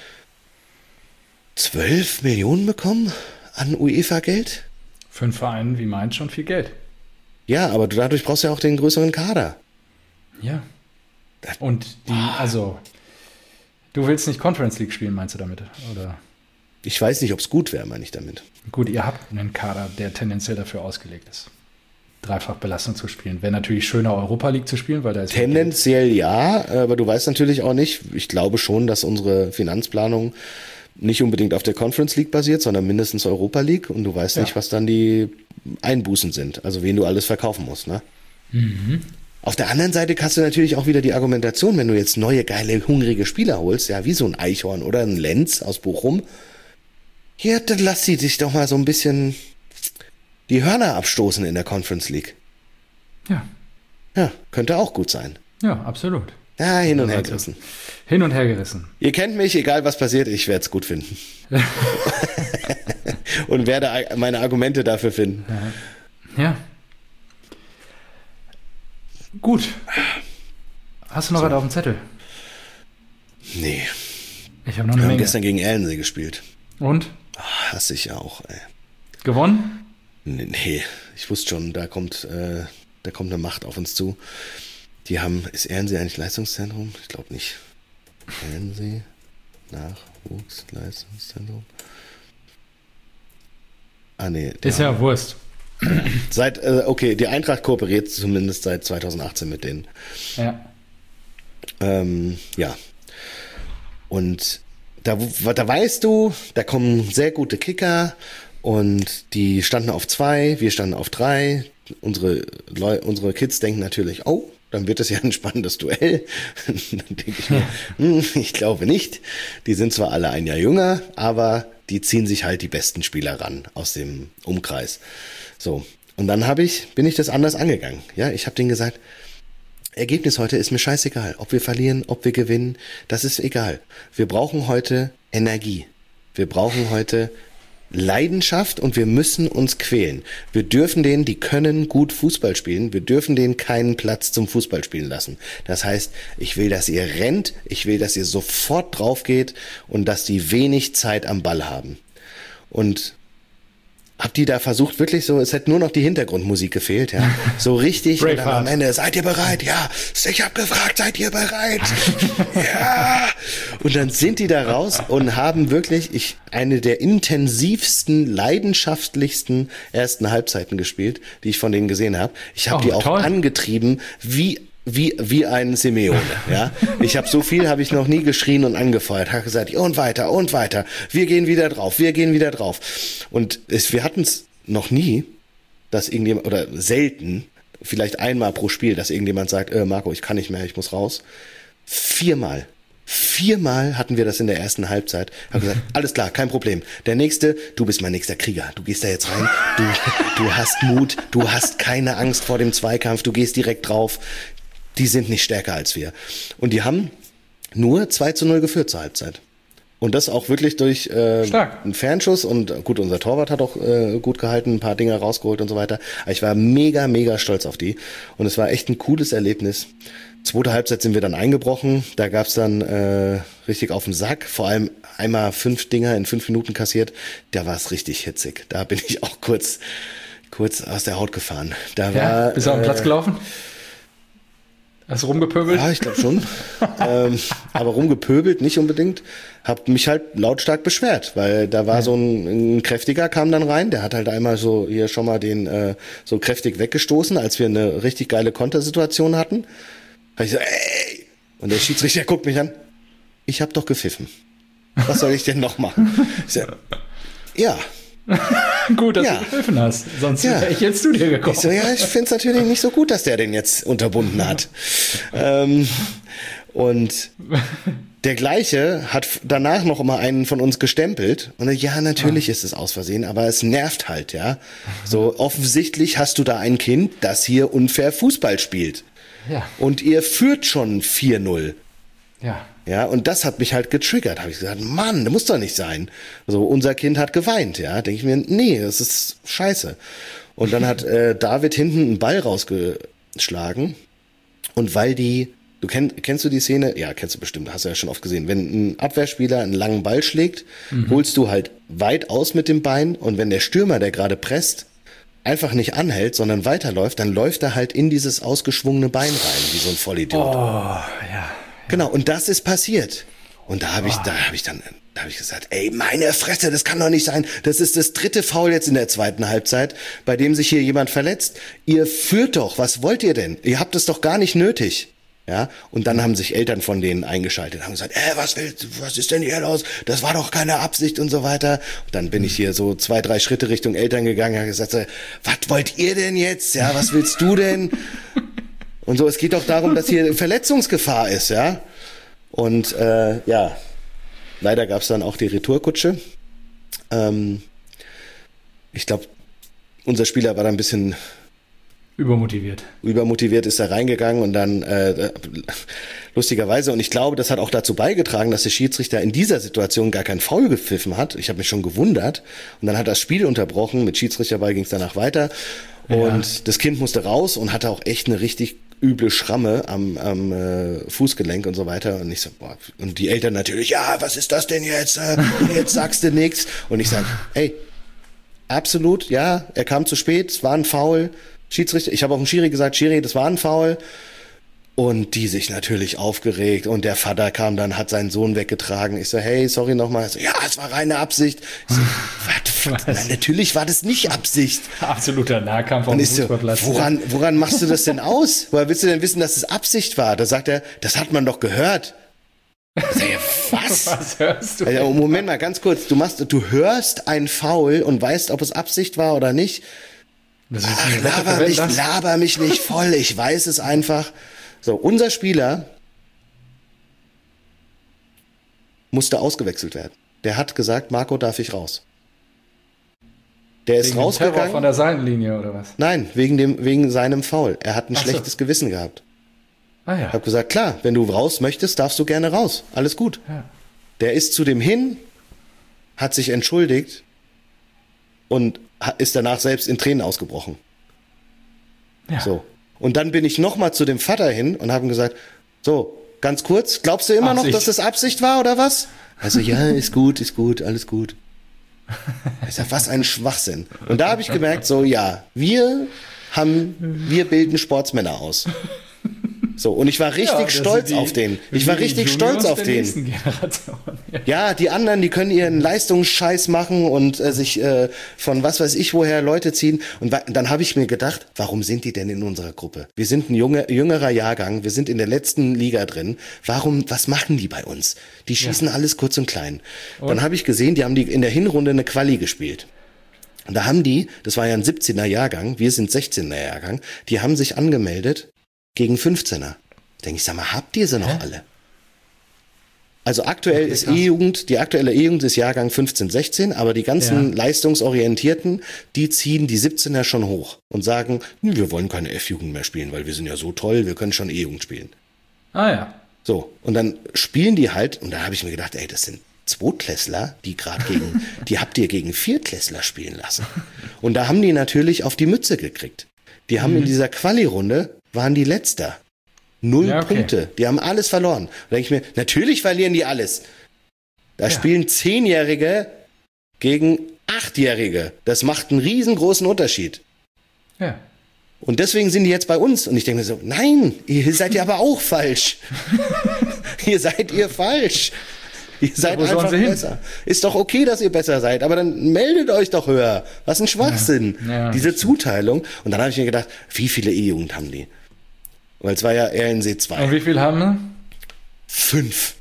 zwölf Millionen bekommen an UEFA-Geld. Für einen Verein wie Mainz schon viel Geld. Ja, aber du, dadurch brauchst du ja auch den größeren Kader. Ja. Und die, also, du willst nicht Conference League spielen, meinst du damit? Oder? Ich weiß nicht, ob es gut wäre, meine ich damit. Gut, ihr habt einen Kader, der tendenziell dafür ausgelegt ist, Dreifachbelastung zu spielen. Wäre natürlich schöner, Europa League zu spielen, weil da ist... Tendenziell ja, aber du weißt natürlich auch nicht, ich glaube schon, dass unsere Finanzplanung nicht unbedingt auf der Conference League basiert, sondern mindestens Europa League und du weißt ja. nicht, was dann die Einbußen sind, also wen du alles verkaufen musst, ne? Mhm. Auf der anderen Seite hast du natürlich auch wieder die Argumentation, wenn du jetzt neue, geile, hungrige Spieler holst, ja, wie so ein Eichhorn oder ein Lenz aus Bochum, ja, dann lass sie dich doch mal so ein bisschen die Hörner abstoßen in der Conference League. Ja. Ja, könnte auch gut sein. Ja, absolut. Ja, hin und her gerissen. Hin und her gerissen. Ihr kennt mich, egal was passiert, ich werde es gut finden. Und werde meine Argumente dafür finden. Ja. ja. Gut. Hast du noch so. was auf dem Zettel? Nee. Ich habe noch eine Wir Menge. haben gestern gegen Erlensee gespielt. Und? Ach, hasse ich auch, ey. Gewonnen? Nee, nee, ich wusste schon, da kommt, äh, da kommt eine Macht auf uns zu. Die haben, ist Erlensee eigentlich Leistungszentrum? Ich glaube nicht. Erlensee, Nachwuchsleistungszentrum. Ah, nee. Ist ja Wurst. Seit, äh, okay, die Eintracht kooperiert zumindest seit zweitausendachtzehn mit denen. Ja. Ähm, ja. Und da, da weißt du, da kommen sehr gute Kicker und die standen auf zwei, wir standen auf drei. Unsere Leu unsere Kids denken natürlich, oh, dann wird das ja ein spannendes Duell. Dann denke ich mir, hm, ich glaube nicht. Die sind zwar alle ein Jahr jünger, aber die ziehen sich halt die besten Spieler ran aus dem Umkreis. So, und dann habe ich, bin ich das anders angegangen. Ja, ich habe denen gesagt, Ergebnis heute ist mir scheißegal. Ob wir verlieren, ob wir gewinnen, das ist egal. Wir brauchen heute Energie. Wir brauchen heute Leidenschaft und wir müssen uns quälen. Wir dürfen denen, die können gut Fußball spielen, wir dürfen denen keinen Platz zum Fußballspielen lassen. Das heißt, ich will, dass ihr rennt, ich will, dass ihr sofort drauf geht und dass die wenig Zeit am Ball haben. Und hab die da versucht, wirklich so, es hätte nur noch die Hintergrundmusik gefehlt, ja. So richtig, und dann am Ende, seid ihr bereit? Ja. Ich hab gefragt, seid ihr bereit? Ja. Und dann sind die da raus und haben wirklich, ich, eine der intensivsten, leidenschaftlichsten ersten Halbzeiten gespielt, die ich von denen gesehen habe. Ich habe oh, die auch toll. angetrieben, wie Wie, wie ein Simeone, ja. Ich habe so viel, habe ich noch nie geschrien und angefeuert. Habe gesagt, und weiter, und weiter. Wir gehen wieder drauf, wir gehen wieder drauf. Und es, wir hatten es noch nie, dass irgendjemand, oder selten, vielleicht einmal pro Spiel, dass irgendjemand sagt, äh, Marco, ich kann nicht mehr, ich muss raus. Viermal. Viermal hatten wir das in der ersten Halbzeit. Hab gesagt, alles klar, kein Problem. Der nächste, du bist mein nächster Krieger. Du gehst da jetzt rein, du, du hast Mut, du hast keine Angst vor dem Zweikampf, du gehst direkt drauf. Die sind nicht stärker als wir. Und die haben nur zwei zu null geführt zur Halbzeit. Und das auch wirklich durch äh, einen Fernschuss. Und gut, unser Torwart hat auch äh, gut gehalten, ein paar Dinger rausgeholt und so weiter. Aber ich war mega, mega stolz auf die. Und es war echt ein cooles Erlebnis. Zweite Halbzeit sind wir dann eingebrochen. Da gab's dann äh, richtig auf den Sack. Vor allem einmal fünf Dinger in fünf Minuten kassiert. Da war es richtig hitzig. Da bin ich auch kurz, kurz aus der Haut gefahren. Da ja, war, bist du auf den äh, Platz gelaufen? Hast du rumgepöbelt? Ja, ich glaube schon. ähm, aber rumgepöbelt nicht unbedingt. Hab mich halt lautstark beschwert, weil da war ja. so ein, ein kräftiger kam dann rein, der hat halt einmal so hier schon mal den äh, so kräftig weggestoßen, als wir eine richtig geile Kontersituation hatten. Hab ich so, ey! Und der Schiedsrichter guckt mich an. Ich hab doch gepfiffen. Was soll ich denn noch machen? Ich so, ja. Gut, dass ja. du gepfiffen hast. Sonst ja. wäre ich jetzt zu dir gekommen. Ich so, ja, ich find's natürlich nicht so gut, dass der den jetzt unterbunden hat. ähm, und der Gleiche hat danach noch immer einen von uns gestempelt. Und ja, natürlich ah. ist es aus Versehen, aber es nervt halt, ja. So offensichtlich hast du da ein Kind, das hier unfair Fußball spielt. Ja. Und ihr führt schon vier null. Ja. Ja, und das hat mich halt getriggert. Habe ich gesagt, Mann, das muss doch nicht sein. Also unser Kind hat geweint, ja. Denke ich mir, nee, das ist scheiße. Und dann hat äh, David hinten einen Ball rausgeschlagen. Und weil die, du kenn, kennst du die Szene? Ja, kennst du bestimmt, hast du ja schon oft gesehen. Wenn ein Abwehrspieler einen langen Ball schlägt, mhm. holst du halt weit aus mit dem Bein. Und wenn der Stürmer, der gerade presst, einfach nicht anhält, sondern weiterläuft, dann läuft er halt in dieses ausgeschwungene Bein rein, wie so ein Vollidiot. Oh, ja. Genau, und das ist passiert. Und da habe ich, da habe ich dann, da habe ich gesagt, ey, meine Fresse, das kann doch nicht sein. Das ist das dritte Foul jetzt in der zweiten Halbzeit, bei dem sich hier jemand verletzt. Ihr führt doch, was wollt ihr denn? Ihr habt es doch gar nicht nötig. Ja, und dann haben sich Eltern von denen eingeschaltet, haben gesagt, ey, was willst, was ist denn hier los? Das war doch keine Absicht und so weiter. Und dann bin ich hier so zwei, drei Schritte Richtung Eltern gegangen, habe gesagt, was wollt ihr denn jetzt? Ja, was willst du denn? Und so, es geht doch darum, dass hier Verletzungsgefahr ist, ja. Und äh, ja, leider gab es dann auch die Retourkutsche. Ähm, ich glaube, unser Spieler war da ein bisschen übermotiviert. Übermotiviert ist da reingegangen und dann äh, lustigerweise, und ich glaube, das hat auch dazu beigetragen, dass der Schiedsrichter in dieser Situation gar kein Foul gepfiffen hat. Ich habe mich schon gewundert. Und dann hat das Spiel unterbrochen. Mit Schiedsrichterball ging es danach weiter. Und ja. Das Kind musste raus und hatte auch echt eine richtig üble Schramme am, am äh, Fußgelenk und so weiter. Und ich so, boah, und die Eltern natürlich, ja, was ist das denn jetzt? Äh, jetzt sagst du nichts. Und ich sage, ey, absolut, ja, er kam zu spät, es war ein Foul. Schiedsrichter, ich habe auch dem Schiri gesagt, Schiri, das war ein Foul. Und die sich natürlich aufgeregt und der Vater kam dann, hat seinen Sohn weggetragen. Ich so, hey, sorry nochmal. So, ja, es war reine Absicht. Ich so, was? Nein, natürlich war das nicht Absicht. Absoluter Nahkampf auf dem Fußballplatz. So, woran, woran machst du das denn aus? Woher willst du denn wissen, dass es Absicht war? Da sagt er, das hat man doch gehört. Ich sag, was? Was hörst du? Also, Moment mal, ganz kurz. Du machst, du hörst ein Foul und weißt, ob es Absicht war oder nicht. Ach, laber mich, laber mich nicht voll. Ich weiß es einfach. So, unser Spieler musste ausgewechselt werden. Der hat gesagt, Marco, darf ich raus? Der ist wegen rausgegangen. Terror von der Seitenlinie oder was? Nein, wegen dem, wegen seinem Foul. Er hat ein Ach schlechtes so. Gewissen gehabt. Ah ja. Ich habe gesagt, klar, wenn du raus möchtest, darfst du gerne raus. Alles gut. Ja. Der ist zu dem hin, hat sich entschuldigt und ist danach selbst in Tränen ausgebrochen. Ja. So. Und dann bin ich nochmal zu dem Vater hin und habe ihm gesagt, so, ganz kurz, glaubst du immer Absicht. noch, dass das Absicht war oder was? Also, ja, ist gut, ist gut, alles gut. Ich sag, was ein Schwachsinn. Und da habe ich gemerkt, so, ja, wir haben, wir bilden Sportsmänner aus. So, und ich war richtig Ja, das stolz sind die- auf den. Ich war die richtig Juniors stolz auf der den. nächsten Generation. Ja. Ja, die anderen, die können ihren Leistungsscheiß machen und äh, sich äh, von was weiß ich woher Leute ziehen. Und wa- dann habe ich mir gedacht, warum sind die denn in unserer Gruppe? Wir sind ein junge, jüngerer Jahrgang, wir sind in der letzten Liga drin. Warum, was machen die bei uns? Die schießen alles kurz und klein. Dann habe ich gesehen, die haben die in der Hinrunde eine Quali gespielt. Und da haben die, das war ja ein siebzehner Jahrgang, wir sind sechzehner Jahrgang, die haben sich angemeldet gegen fünfzehner. Da denke ich, sag mal, habt ihr sie noch Hä? alle? Also aktuell Okay, ist krass. E-Jugend, die aktuelle E-Jugend ist Jahrgang fünfzehn, sechzehn, aber die ganzen Ja. Leistungsorientierten, die ziehen die siebzehner schon hoch und sagen, "Nö, wir wollen keine F-Jugend mehr spielen, weil wir sind ja so toll, wir können schon E-Jugend spielen." Ah ja. So, und dann spielen die halt, und da habe ich mir gedacht, ey, das sind Zweitklässler, die gerade gegen, die habt ihr gegen Viertklässler spielen lassen. Und da haben die natürlich auf die Mütze gekriegt. Die haben in dieser Quali-Runde, waren die Letzter. Null Ja, okay. Punkte. Die haben alles verloren. Da denke ich mir, natürlich verlieren die alles. Da Ja. spielen Zehnjährige gegen Achtjährige. Das macht einen riesengroßen Unterschied. Ja. Und deswegen sind die jetzt bei uns. Und ich denke mir so, nein, ihr seid ja aber auch falsch. Ihr seid ihr falsch. Ihr seid wo sollen einfach sie hin? besser. Ist doch okay, dass ihr besser seid, aber dann meldet euch doch höher. Was ein Schwachsinn. Ja, ja, Diese das stimmt. Zuteilung. Und dann habe ich mir gedacht, wie viele E-Jugend haben die? Weil es war ja R N C zwei. Und wie viel haben wir? Fünf.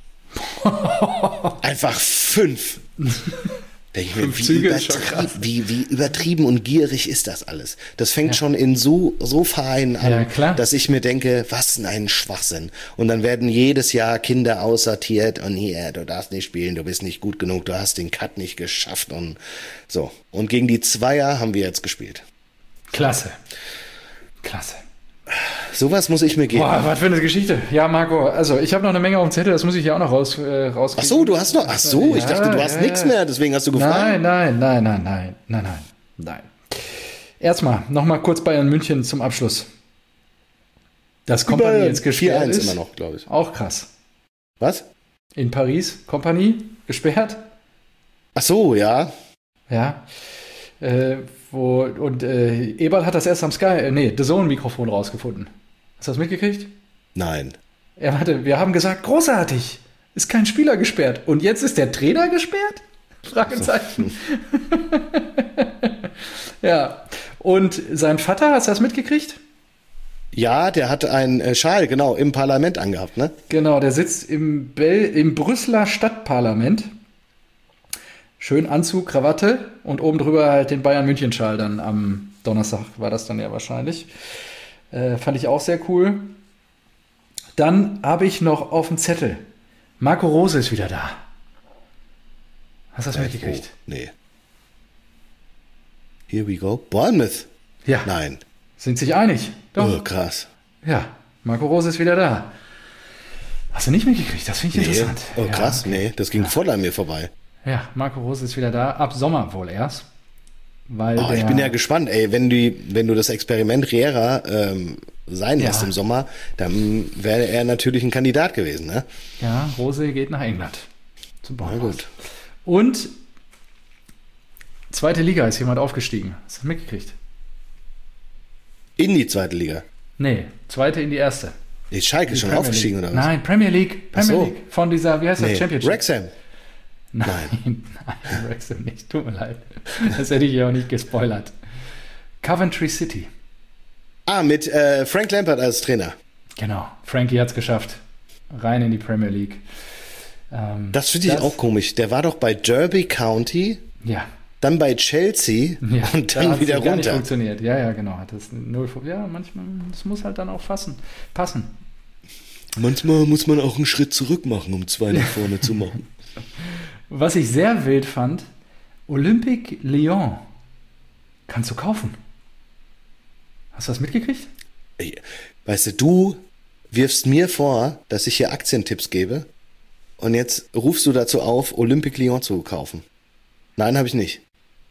Einfach fünf. Denke ich mir, Fünf wie, Züge ist schon übertrieben, krass. wie, wie übertrieben und gierig ist das alles? Das fängt schon in so, so Vereinen an, Ja, klar. dass ich mir denke, was ein Schwachsinn. Und dann werden jedes Jahr Kinder aussortiert und hier, du darfst nicht spielen, du bist nicht gut genug, du hast den Cut nicht geschafft und so. Und gegen die Zweier haben wir jetzt gespielt. Klasse. Klasse. Sowas muss ich mir geben. Boah, was für eine Geschichte. Ja, Marco, also ich habe noch eine Menge auf dem Zettel, das muss ich hier auch noch raus, äh, rauskriegen. Ach so, du hast noch, ach so, ich Ja, dachte, du hast ja, nichts ja. mehr, deswegen hast du gefragt. Nein, nein, nein, nein, nein, nein, nein, nein. Erstmal, nochmal kurz Bayern München zum Abschluss. Das Kompanie jetzt vier gesperrt eins ist. immer noch, glaube ich. Auch krass. Was? In Paris, Kompanie, gesperrt. Ach so, ja. Ja. Äh, wo, und äh, Eberl hat das erst am Sky, äh, nee, The Zone-Mikrofon rausgefunden. Hast du das mitgekriegt? Nein. Er hatte, wir haben gesagt, großartig, ist kein Spieler gesperrt. Und jetzt ist der Trainer gesperrt? Fragezeichen. Ja. Und sein Vater, hast du das mitgekriegt? Ja, der hat einen äh, Schal, genau, im Parlament angehabt, ne? Genau, der sitzt im, Bel im Brüsseler Stadtparlament. Schön Anzug, Krawatte und oben drüber halt den Bayern-München-Schal dann am Donnerstag war das dann ja wahrscheinlich. Äh, fand ich auch sehr cool. Dann habe ich noch auf dem Zettel, Marco Rose ist wieder da. Hast du das mitgekriegt? Oh, nee. Here we go. Bournemouth? Ja. Nein. Sind sich einig? Doch. Oh, krass. Ja, Marco Rose ist wieder da. Hast du nicht mitgekriegt? Das finde ich Nee. interessant. Oh, Ja, krass. okay. Nee, das ging voll an mir vorbei. Ja, Marco Rose ist wieder da. Ab Sommer wohl erst. Weil Oh, der, ich bin ja gespannt, ey, wenn du, wenn du das Experiment Riera ähm, sein Ja. lässt im Sommer, dann wäre er natürlich ein Kandidat gewesen, ne? Ja, Rose geht nach England. Zum Na Bournemouth. gut. Und zweite Liga ist jemand aufgestiegen. Hast du das mitgekriegt? In die zweite Liga. Nee, zweite in die erste. Die Schalke ist schon Premier aufgestiegen, League. oder was? Nein, Premier League. Premier so. League. Von dieser, wie heißt das, Nee, Championship? Wrexham. Nein, nein, Wrexham nicht. Tut mir leid. Das hätte ich ja auch nicht gespoilert. Coventry City. Ah, mit äh, Frank Lampard als Trainer. Genau. Frankie hat es geschafft. Rein in die Premier League. Ähm, Das finde ich auch komisch. Der war doch bei Derby County, Ja. dann bei Chelsea Ja, und da dann hat's wieder gar nicht runter. funktioniert. Ja, ja, genau. Hat das null, ja, manchmal, das muss halt dann auch fassen, passen. Manchmal muss man auch einen Schritt zurück machen, um zwei nach vorne zu machen. Was ich sehr wild fand, Olympique Lyon kannst du kaufen. Hast du das mitgekriegt? Ey, weißt du, du wirfst mir vor, dass ich hier Aktientipps gebe und jetzt rufst du dazu auf, Olympique Lyon zu kaufen. Nein, habe ich nicht.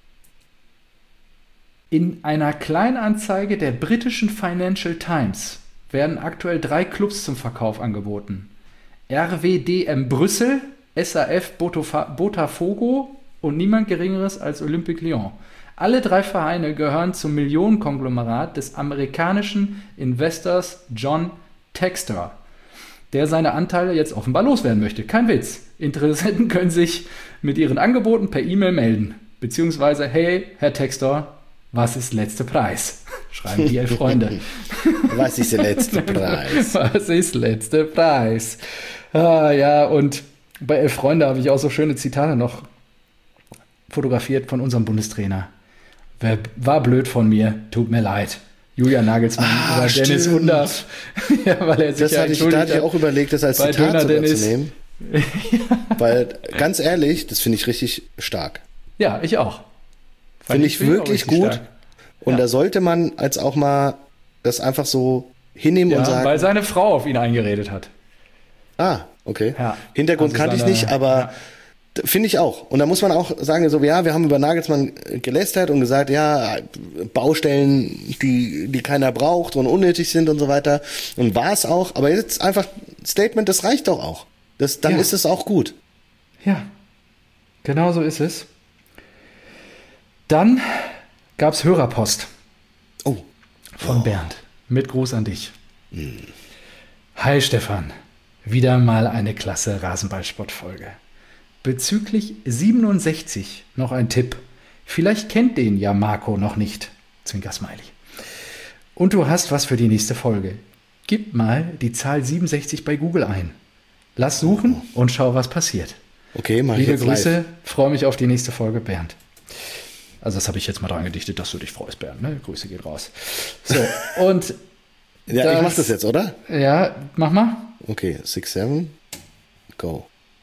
In einer Kleinanzeige der britischen Financial Times werden aktuell drei Clubs zum Verkauf angeboten. R W D M Brüssel, S A F Botofa- Botafogo und niemand Geringeres als Olympique Lyon. Alle drei Vereine gehören zum Millionenkonglomerat des amerikanischen Investors John Textor, der seine Anteile jetzt offenbar loswerden möchte. Kein Witz. Interessenten können sich mit ihren Angeboten per E-Mail melden. Beziehungsweise, hey, Herr Textor, was ist letzter Preis? Schreiben die elf Freunde. Was ist der letzte Preis? Was ist letzter Preis? Ah, ja, und bei elf Freunde habe ich auch so schöne Zitate noch fotografiert von unserem Bundestrainer. Wer war blöd von mir, tut mir leid. Julian Nagelsmann Ah, über Dennis stimmt. Undaff. Ja, weil er sich Das ja hatte ich, da entschuldigt hatte ich hat. auch überlegt, das als bei Zitat Döner sogar Dennis. zu nehmen. Weil, ganz ehrlich, das finde ich richtig stark. Ja, ich auch. Fand Finde ich finde auch wirklich richtig gut. stark. Und Ja. da sollte man als auch mal das einfach so hinnehmen und Ja, sagen, weil seine Frau auf ihn eingeredet hat. ah, okay. Ja. Hintergrund Also kannte ich seine- nicht, aber ja. d- finde ich auch. Und da muss man auch sagen, so, ja, wir haben über Nagelsmann gelästert und gesagt, ja, Baustellen, die, die keiner braucht und unnötig sind und so weiter. Und war es auch. Aber jetzt einfach Statement, das reicht doch auch. Das, dann Ja. ist es auch gut. Ja, genau so ist es. Dann gab es Hörerpost Oh, von Bernd. Mit Gruß an dich. Hi Stefan, wieder mal eine klasse Rasenballsport-Folge. Bezüglich siebenundsechzig noch ein Tipp. Vielleicht kennt den ja Marco noch nicht. Zwinker-Smiley. Und du hast was für die nächste Folge. Gib mal die Zahl siebenundsechzig bei Google ein. Lass suchen und schau, was passiert. okay, mach ich Liebe jetzt Grüße, live. freue mich auf die nächste Folge, Bernd. Also das habe ich jetzt mal dran gedichtet, dass du dich freust, Bernd. Ne? Grüße geht raus. So, und Ja, das- ich mach das jetzt, oder? ja, mach mal. Okay, six, seven, go.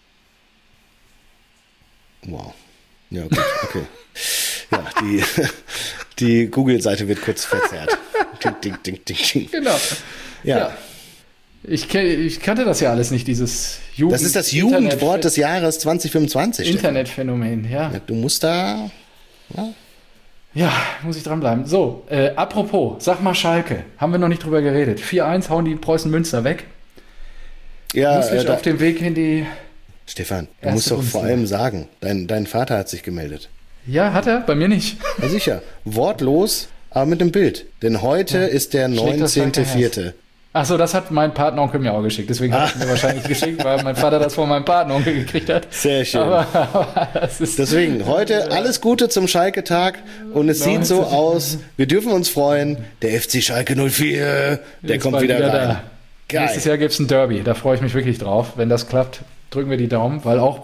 Wow. Ja, gut, okay. Ja, die, die Google-Seite wird kurz verzerrt. Ding, ding, ding, ding, ding. Genau. Ja, Ja. Ich, ke- ich kannte das ja alles nicht, dieses Jugend das ist das Internet- Jugendwort des Jahres zwanzig fünfundzwanzig. Stefan. Internetphänomen, ja. Ja, du musst da... Ja, muss ich dranbleiben. So, äh, apropos, sag mal Schalke. Haben wir noch nicht drüber geredet. vier eins hauen die Preußen Münster weg. Ja, Lustig äh, da, auf dem Weg in die... Stefan, du Erste musst doch vor Bundesliga. allem sagen, dein, dein Vater hat sich gemeldet. Ja, hat er? Bei mir nicht. Ja, sicher. Wortlos, aber mit dem Bild. Denn heute ist der Schlägt das neunzehnte Schalke vierte Achso, das hat mein Patenonkel mir auch geschickt. Deswegen hat er mir wahrscheinlich geschickt, weil mein Vater das von meinem Patenonkel gekriegt hat. Sehr schön. Aber, aber das ist... Deswegen, heute alles Gute zum Schalke-Tag und es sieht so aus, wir dürfen uns freuen, der F C Schalke null vier, der Ist kommt bald wieder, wieder rein. da. Geil. Nächstes Jahr gibt es ein Derby, da freue ich mich wirklich drauf. Wenn das klappt, drücken wir die Daumen, weil auch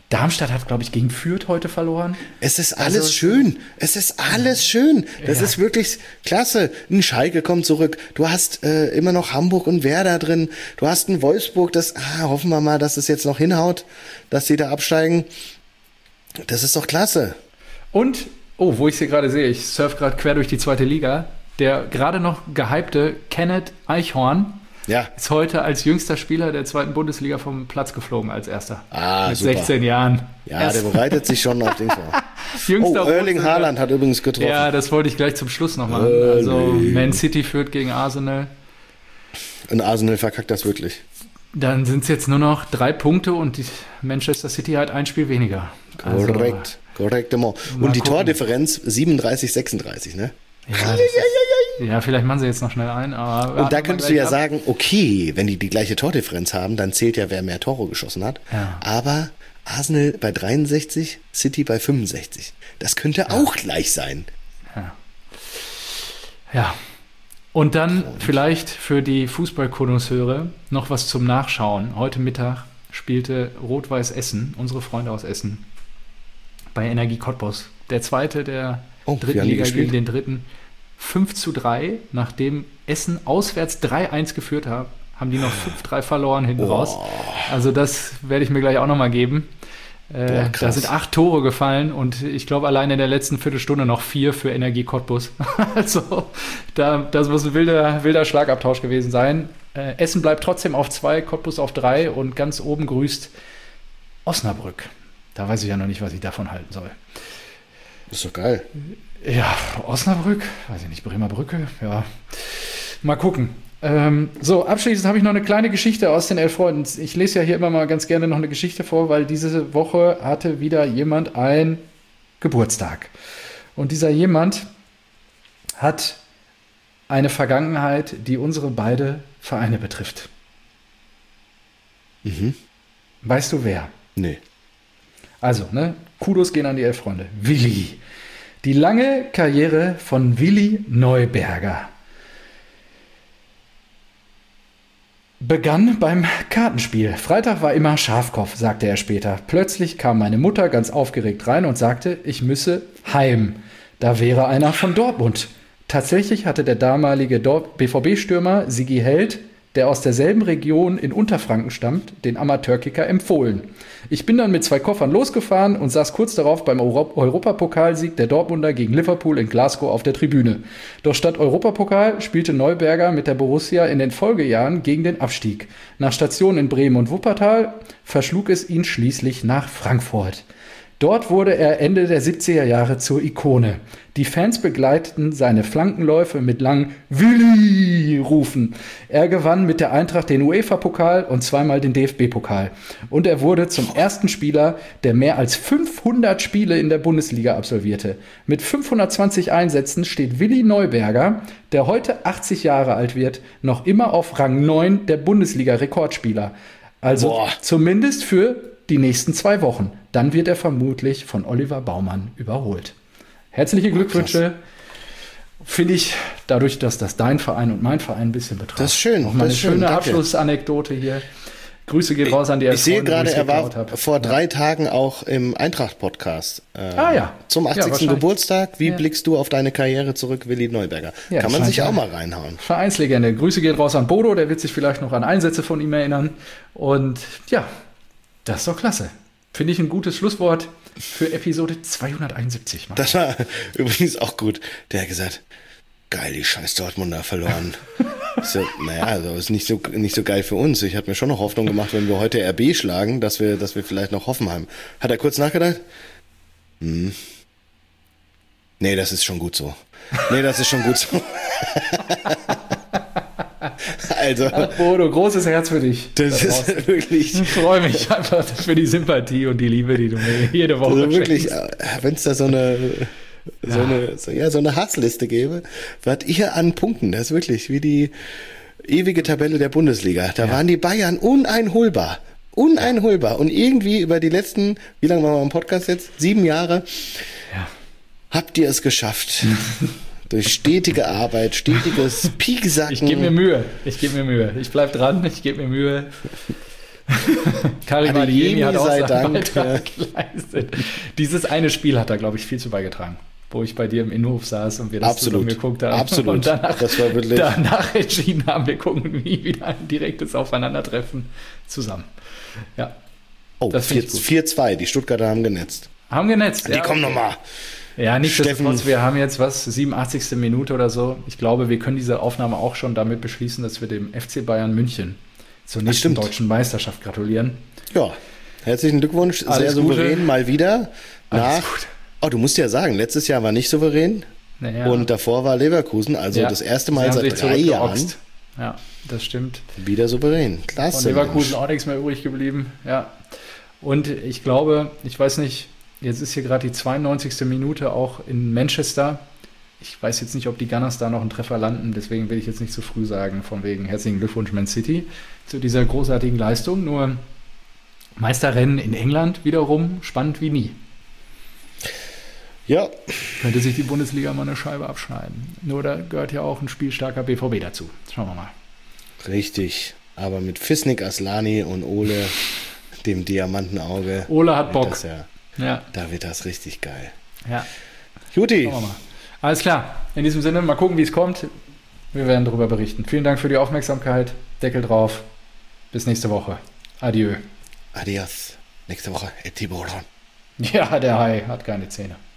Darmstadt hat, glaube ich, gegen Fürth heute verloren. Es ist alles Also- schön. Es ist alles schön. Das Ja. ist wirklich klasse. Ein Schalke kommt zurück. Du hast äh, immer noch Hamburg und Werder drin. Du hast ein Wolfsburg, das ah, hoffen wir mal, dass es jetzt noch hinhaut, dass sie da absteigen. Das ist doch klasse. Und, oh, wo ich sie gerade sehe, ich surfe gerade quer durch die zweite Liga, der gerade noch gehypte Kenneth Eichhorn Ja. ist heute als jüngster Spieler der zweiten Bundesliga vom Platz geflogen als erster. Ah, Mit super. sechzehn Jahren. Ja, Erst- der bereitet sich schon auf den vor. jüngster Oh, Erling Russe. Haaland hat übrigens getroffen. Ja, das wollte ich gleich zum Schluss noch machen. Also Man City führt gegen Arsenal. Und Arsenal verkackt das wirklich. Dann sind es jetzt nur noch drei Punkte und die Manchester City hat ein Spiel weniger. Also, Korrekt. Korrekt. Und Mal die gucken. Tordifferenz siebenunddreißig, sechsunddreißig, ne? Ja, das ist, ja, vielleicht machen sie jetzt noch schnell ein. Aber Und da warten wir könntest du gleich ja ab. sagen, okay, wenn die die gleiche Tordifferenz haben, dann zählt ja, wer mehr Tore geschossen hat. Ja. Aber Arsenal bei dreiundsechzig, City bei fünfundsechzig. Das könnte auch gleich sein. Ja. Und dann vielleicht für die Fußballkonnoisseure noch was zum Nachschauen. Heute Mittag spielte Rot-Weiß Essen, unsere Freunde aus Essen, bei Energie Cottbus. Der zweite der Oh, wie dritten haben die Liga gespielt? gegen den dritten. fünf zu drei, nachdem Essen auswärts drei eins geführt hat, haben die noch fünf drei verloren hinten Oh. raus. Also das werde ich mir gleich auch nochmal geben. Äh, Boah, da krass. sind acht Tore gefallen und ich glaube allein in der letzten Viertelstunde noch vier für Energie Cottbus. Also da, das muss ein wilder, wilder Schlagabtausch gewesen sein. Äh, Essen bleibt trotzdem auf zwei, Cottbus auf drei und ganz oben grüßt Osnabrück. Da weiß ich ja noch nicht, was ich davon halten soll. Ist doch geil. Ja, Osnabrück, weiß ich nicht, Bremer Brücke, ja. Mal gucken. Ähm, so, abschließend habe ich noch eine kleine Geschichte aus den Elf Freunden. Ich lese ja hier immer mal ganz gerne noch eine Geschichte vor, weil diese Woche hatte wieder jemand einen Geburtstag. Und dieser jemand hat eine Vergangenheit, die unsere beide Vereine betrifft. Mhm. Weißt du wer? Nee. Also, ne, Kudos gehen an die Elf Freunde. Willi. Die lange Karriere von Willi Neuberger begann beim Kartenspiel. Freitag war immer Schafkopf, sagte er später. Plötzlich kam meine Mutter ganz aufgeregt rein und sagte, ich müsse heim. Da wäre einer von Dortmund. Tatsächlich hatte der damalige Dort- B V B-Stürmer Sigi Held, der aus derselben Region in Unterfranken stammt, den Amateurkicker empfohlen. Ich bin dann mit zwei Koffern losgefahren und saß kurz darauf beim Euro- Europapokalsieg der Dortmunder gegen Liverpool in Glasgow auf der Tribüne. Doch statt Europapokal spielte Neuberger mit der Borussia in den Folgejahren gegen den Abstieg. Nach Stationen in Bremen und Wuppertal verschlug es ihn schließlich nach Frankfurt. Dort wurde er Ende der siebziger Jahre zur Ikone. Die Fans begleiteten seine Flankenläufe mit langen Willi-Rufen. Er gewann mit der Eintracht den UEFA-Pokal und zweimal den D F B-Pokal. Und er wurde zum ersten Spieler, der mehr als fünfhundert Spiele in der Bundesliga absolvierte. Mit fünfhundertzwanzig Einsätzen steht Willi Neuberger, der heute achtzig Jahre alt wird, noch immer auf Rang neun der Bundesliga-Rekordspieler. Also Boah. zumindest für die nächsten zwei Wochen. Dann wird er vermutlich von Oliver Baumann überholt. Herzliche Glückwünsche. Finde ich, dadurch, dass das dein Verein und mein Verein ein bisschen betrifft. Das ist schön, Noch mal das eine ist schön, schöne danke. Abschlussanekdote hier. Grüße geht raus an die Ich sehe Freunde, wo gerade, ich's er geklaut war hab. vor drei Tagen auch im Eintracht-Podcast. Äh, Ah ja. Zum Ja, achtzigsten wahrscheinlich. Geburtstag. Wie Ja. blickst du auf deine Karriere zurück, Willi Neuberger? Ja, Kann man scheint sich ja. auch mal reinhauen. Vereinslegende. Grüße gehen raus an Bodo, der wird sich vielleicht noch an Einsätze von ihm erinnern. Und ja, das ist doch klasse. Finde ich ein gutes Schlusswort für Episode zweihunderteinundsiebzig. Mann. Das war übrigens auch gut. Der hat gesagt, geil, die scheiß Dortmunder verloren. Ich so, naja, also ist nicht so, nicht so geil für uns. Ich habe mir schon noch Hoffnung gemacht, wenn wir heute R B schlagen, dass wir, dass wir vielleicht noch Hoffenheim. Hat er kurz nachgedacht? Hm. Nee, das ist schon gut so. Nee, das ist schon gut so. Also, Ach, Bodo, großes Herz für dich. das Da ist draußen. wirklich, Ich freue mich einfach für die Sympathie und die Liebe, die du mir jede Woche also wirklich, schenkst. wenn es da so eine, so Ja. eine, so, ja, so eine Hassliste gäbe, was ihr an Punkten, das ist wirklich wie die ewige Tabelle der Bundesliga. Da Ja. waren die Bayern uneinholbar. Uneinholbar. Und irgendwie über die letzten, wie lange waren wir im Podcast jetzt? Sieben Jahre, Ja. habt ihr es geschafft. Durch stetige Arbeit, stetiges Pieksacken. Ich gebe mir Mühe. Ich gebe mir Mühe. Ich bleib dran. Ich gebe mir Mühe. Karim Adeyemi hat auch sei seinen Dank, Beitrag geleistet. Dieses eine Spiel hat da, glaube ich, viel zu beigetragen, wo ich bei dir im Innenhof saß und wir das Absolut. zusammen geguckt haben. Absolut. Und danach, das war wirklich danach entschieden haben, wir gucken nie wieder ein direktes Aufeinandertreffen zusammen. Ja. Oh, das find ich gut. vier zwei, die Stuttgarter haben genetzt. Haben genetzt. Die ja, kommen okay. nochmal. Ja, nichtsdestotrotz, Steffen- wir haben jetzt was, siebenundachtzigste Minute oder so. Ich glaube, wir können diese Aufnahme auch schon damit beschließen, dass wir dem F C Bayern München zur nächsten stimmt. deutschen Meisterschaft gratulieren. Ja, herzlichen Glückwunsch, Alles sehr souverän, Gute. mal wieder. Alles Nach, gut. oh, du musst ja sagen, letztes Jahr war nicht souverän Naja. und davor war Leverkusen, also Ja, das erste sie Mal haben seit sich drei Jahren zurückgeoxt. Ja, das stimmt. wieder souverän. Von Klasse. Leverkusen Mensch. auch nichts mehr übrig geblieben. Ja. Und ich glaube, ich weiß nicht, jetzt ist hier gerade die zweiundneunzigste Minute auch in Manchester. Ich weiß jetzt nicht, ob die Gunners da noch einen Treffer landen, deswegen will ich jetzt nicht zu früh sagen, von wegen herzlichen Glückwunsch Man City zu dieser großartigen Leistung. Nur Meisterrennen in England wiederum spannend wie nie. Ja, Könnte sich die Bundesliga mal eine Scheibe abschneiden. Nur da gehört ja auch ein spielstarker B V B dazu. Schauen wir mal. richtig. Aber mit Fisnik, Aslani und Ole, dem Diamantenauge, Ole hat wird Bock. das ja, Ja, da wird das richtig geil. ja. Juti, Schauen wir mal. Alles klar. In diesem Sinne, mal gucken, wie es kommt. Wir werden darüber berichten. Vielen Dank für die Aufmerksamkeit. Deckel drauf. Bis nächste Woche. Adieu. adios. Nächste Woche, Tiburon. Ja, der Hai hat keine Zähne.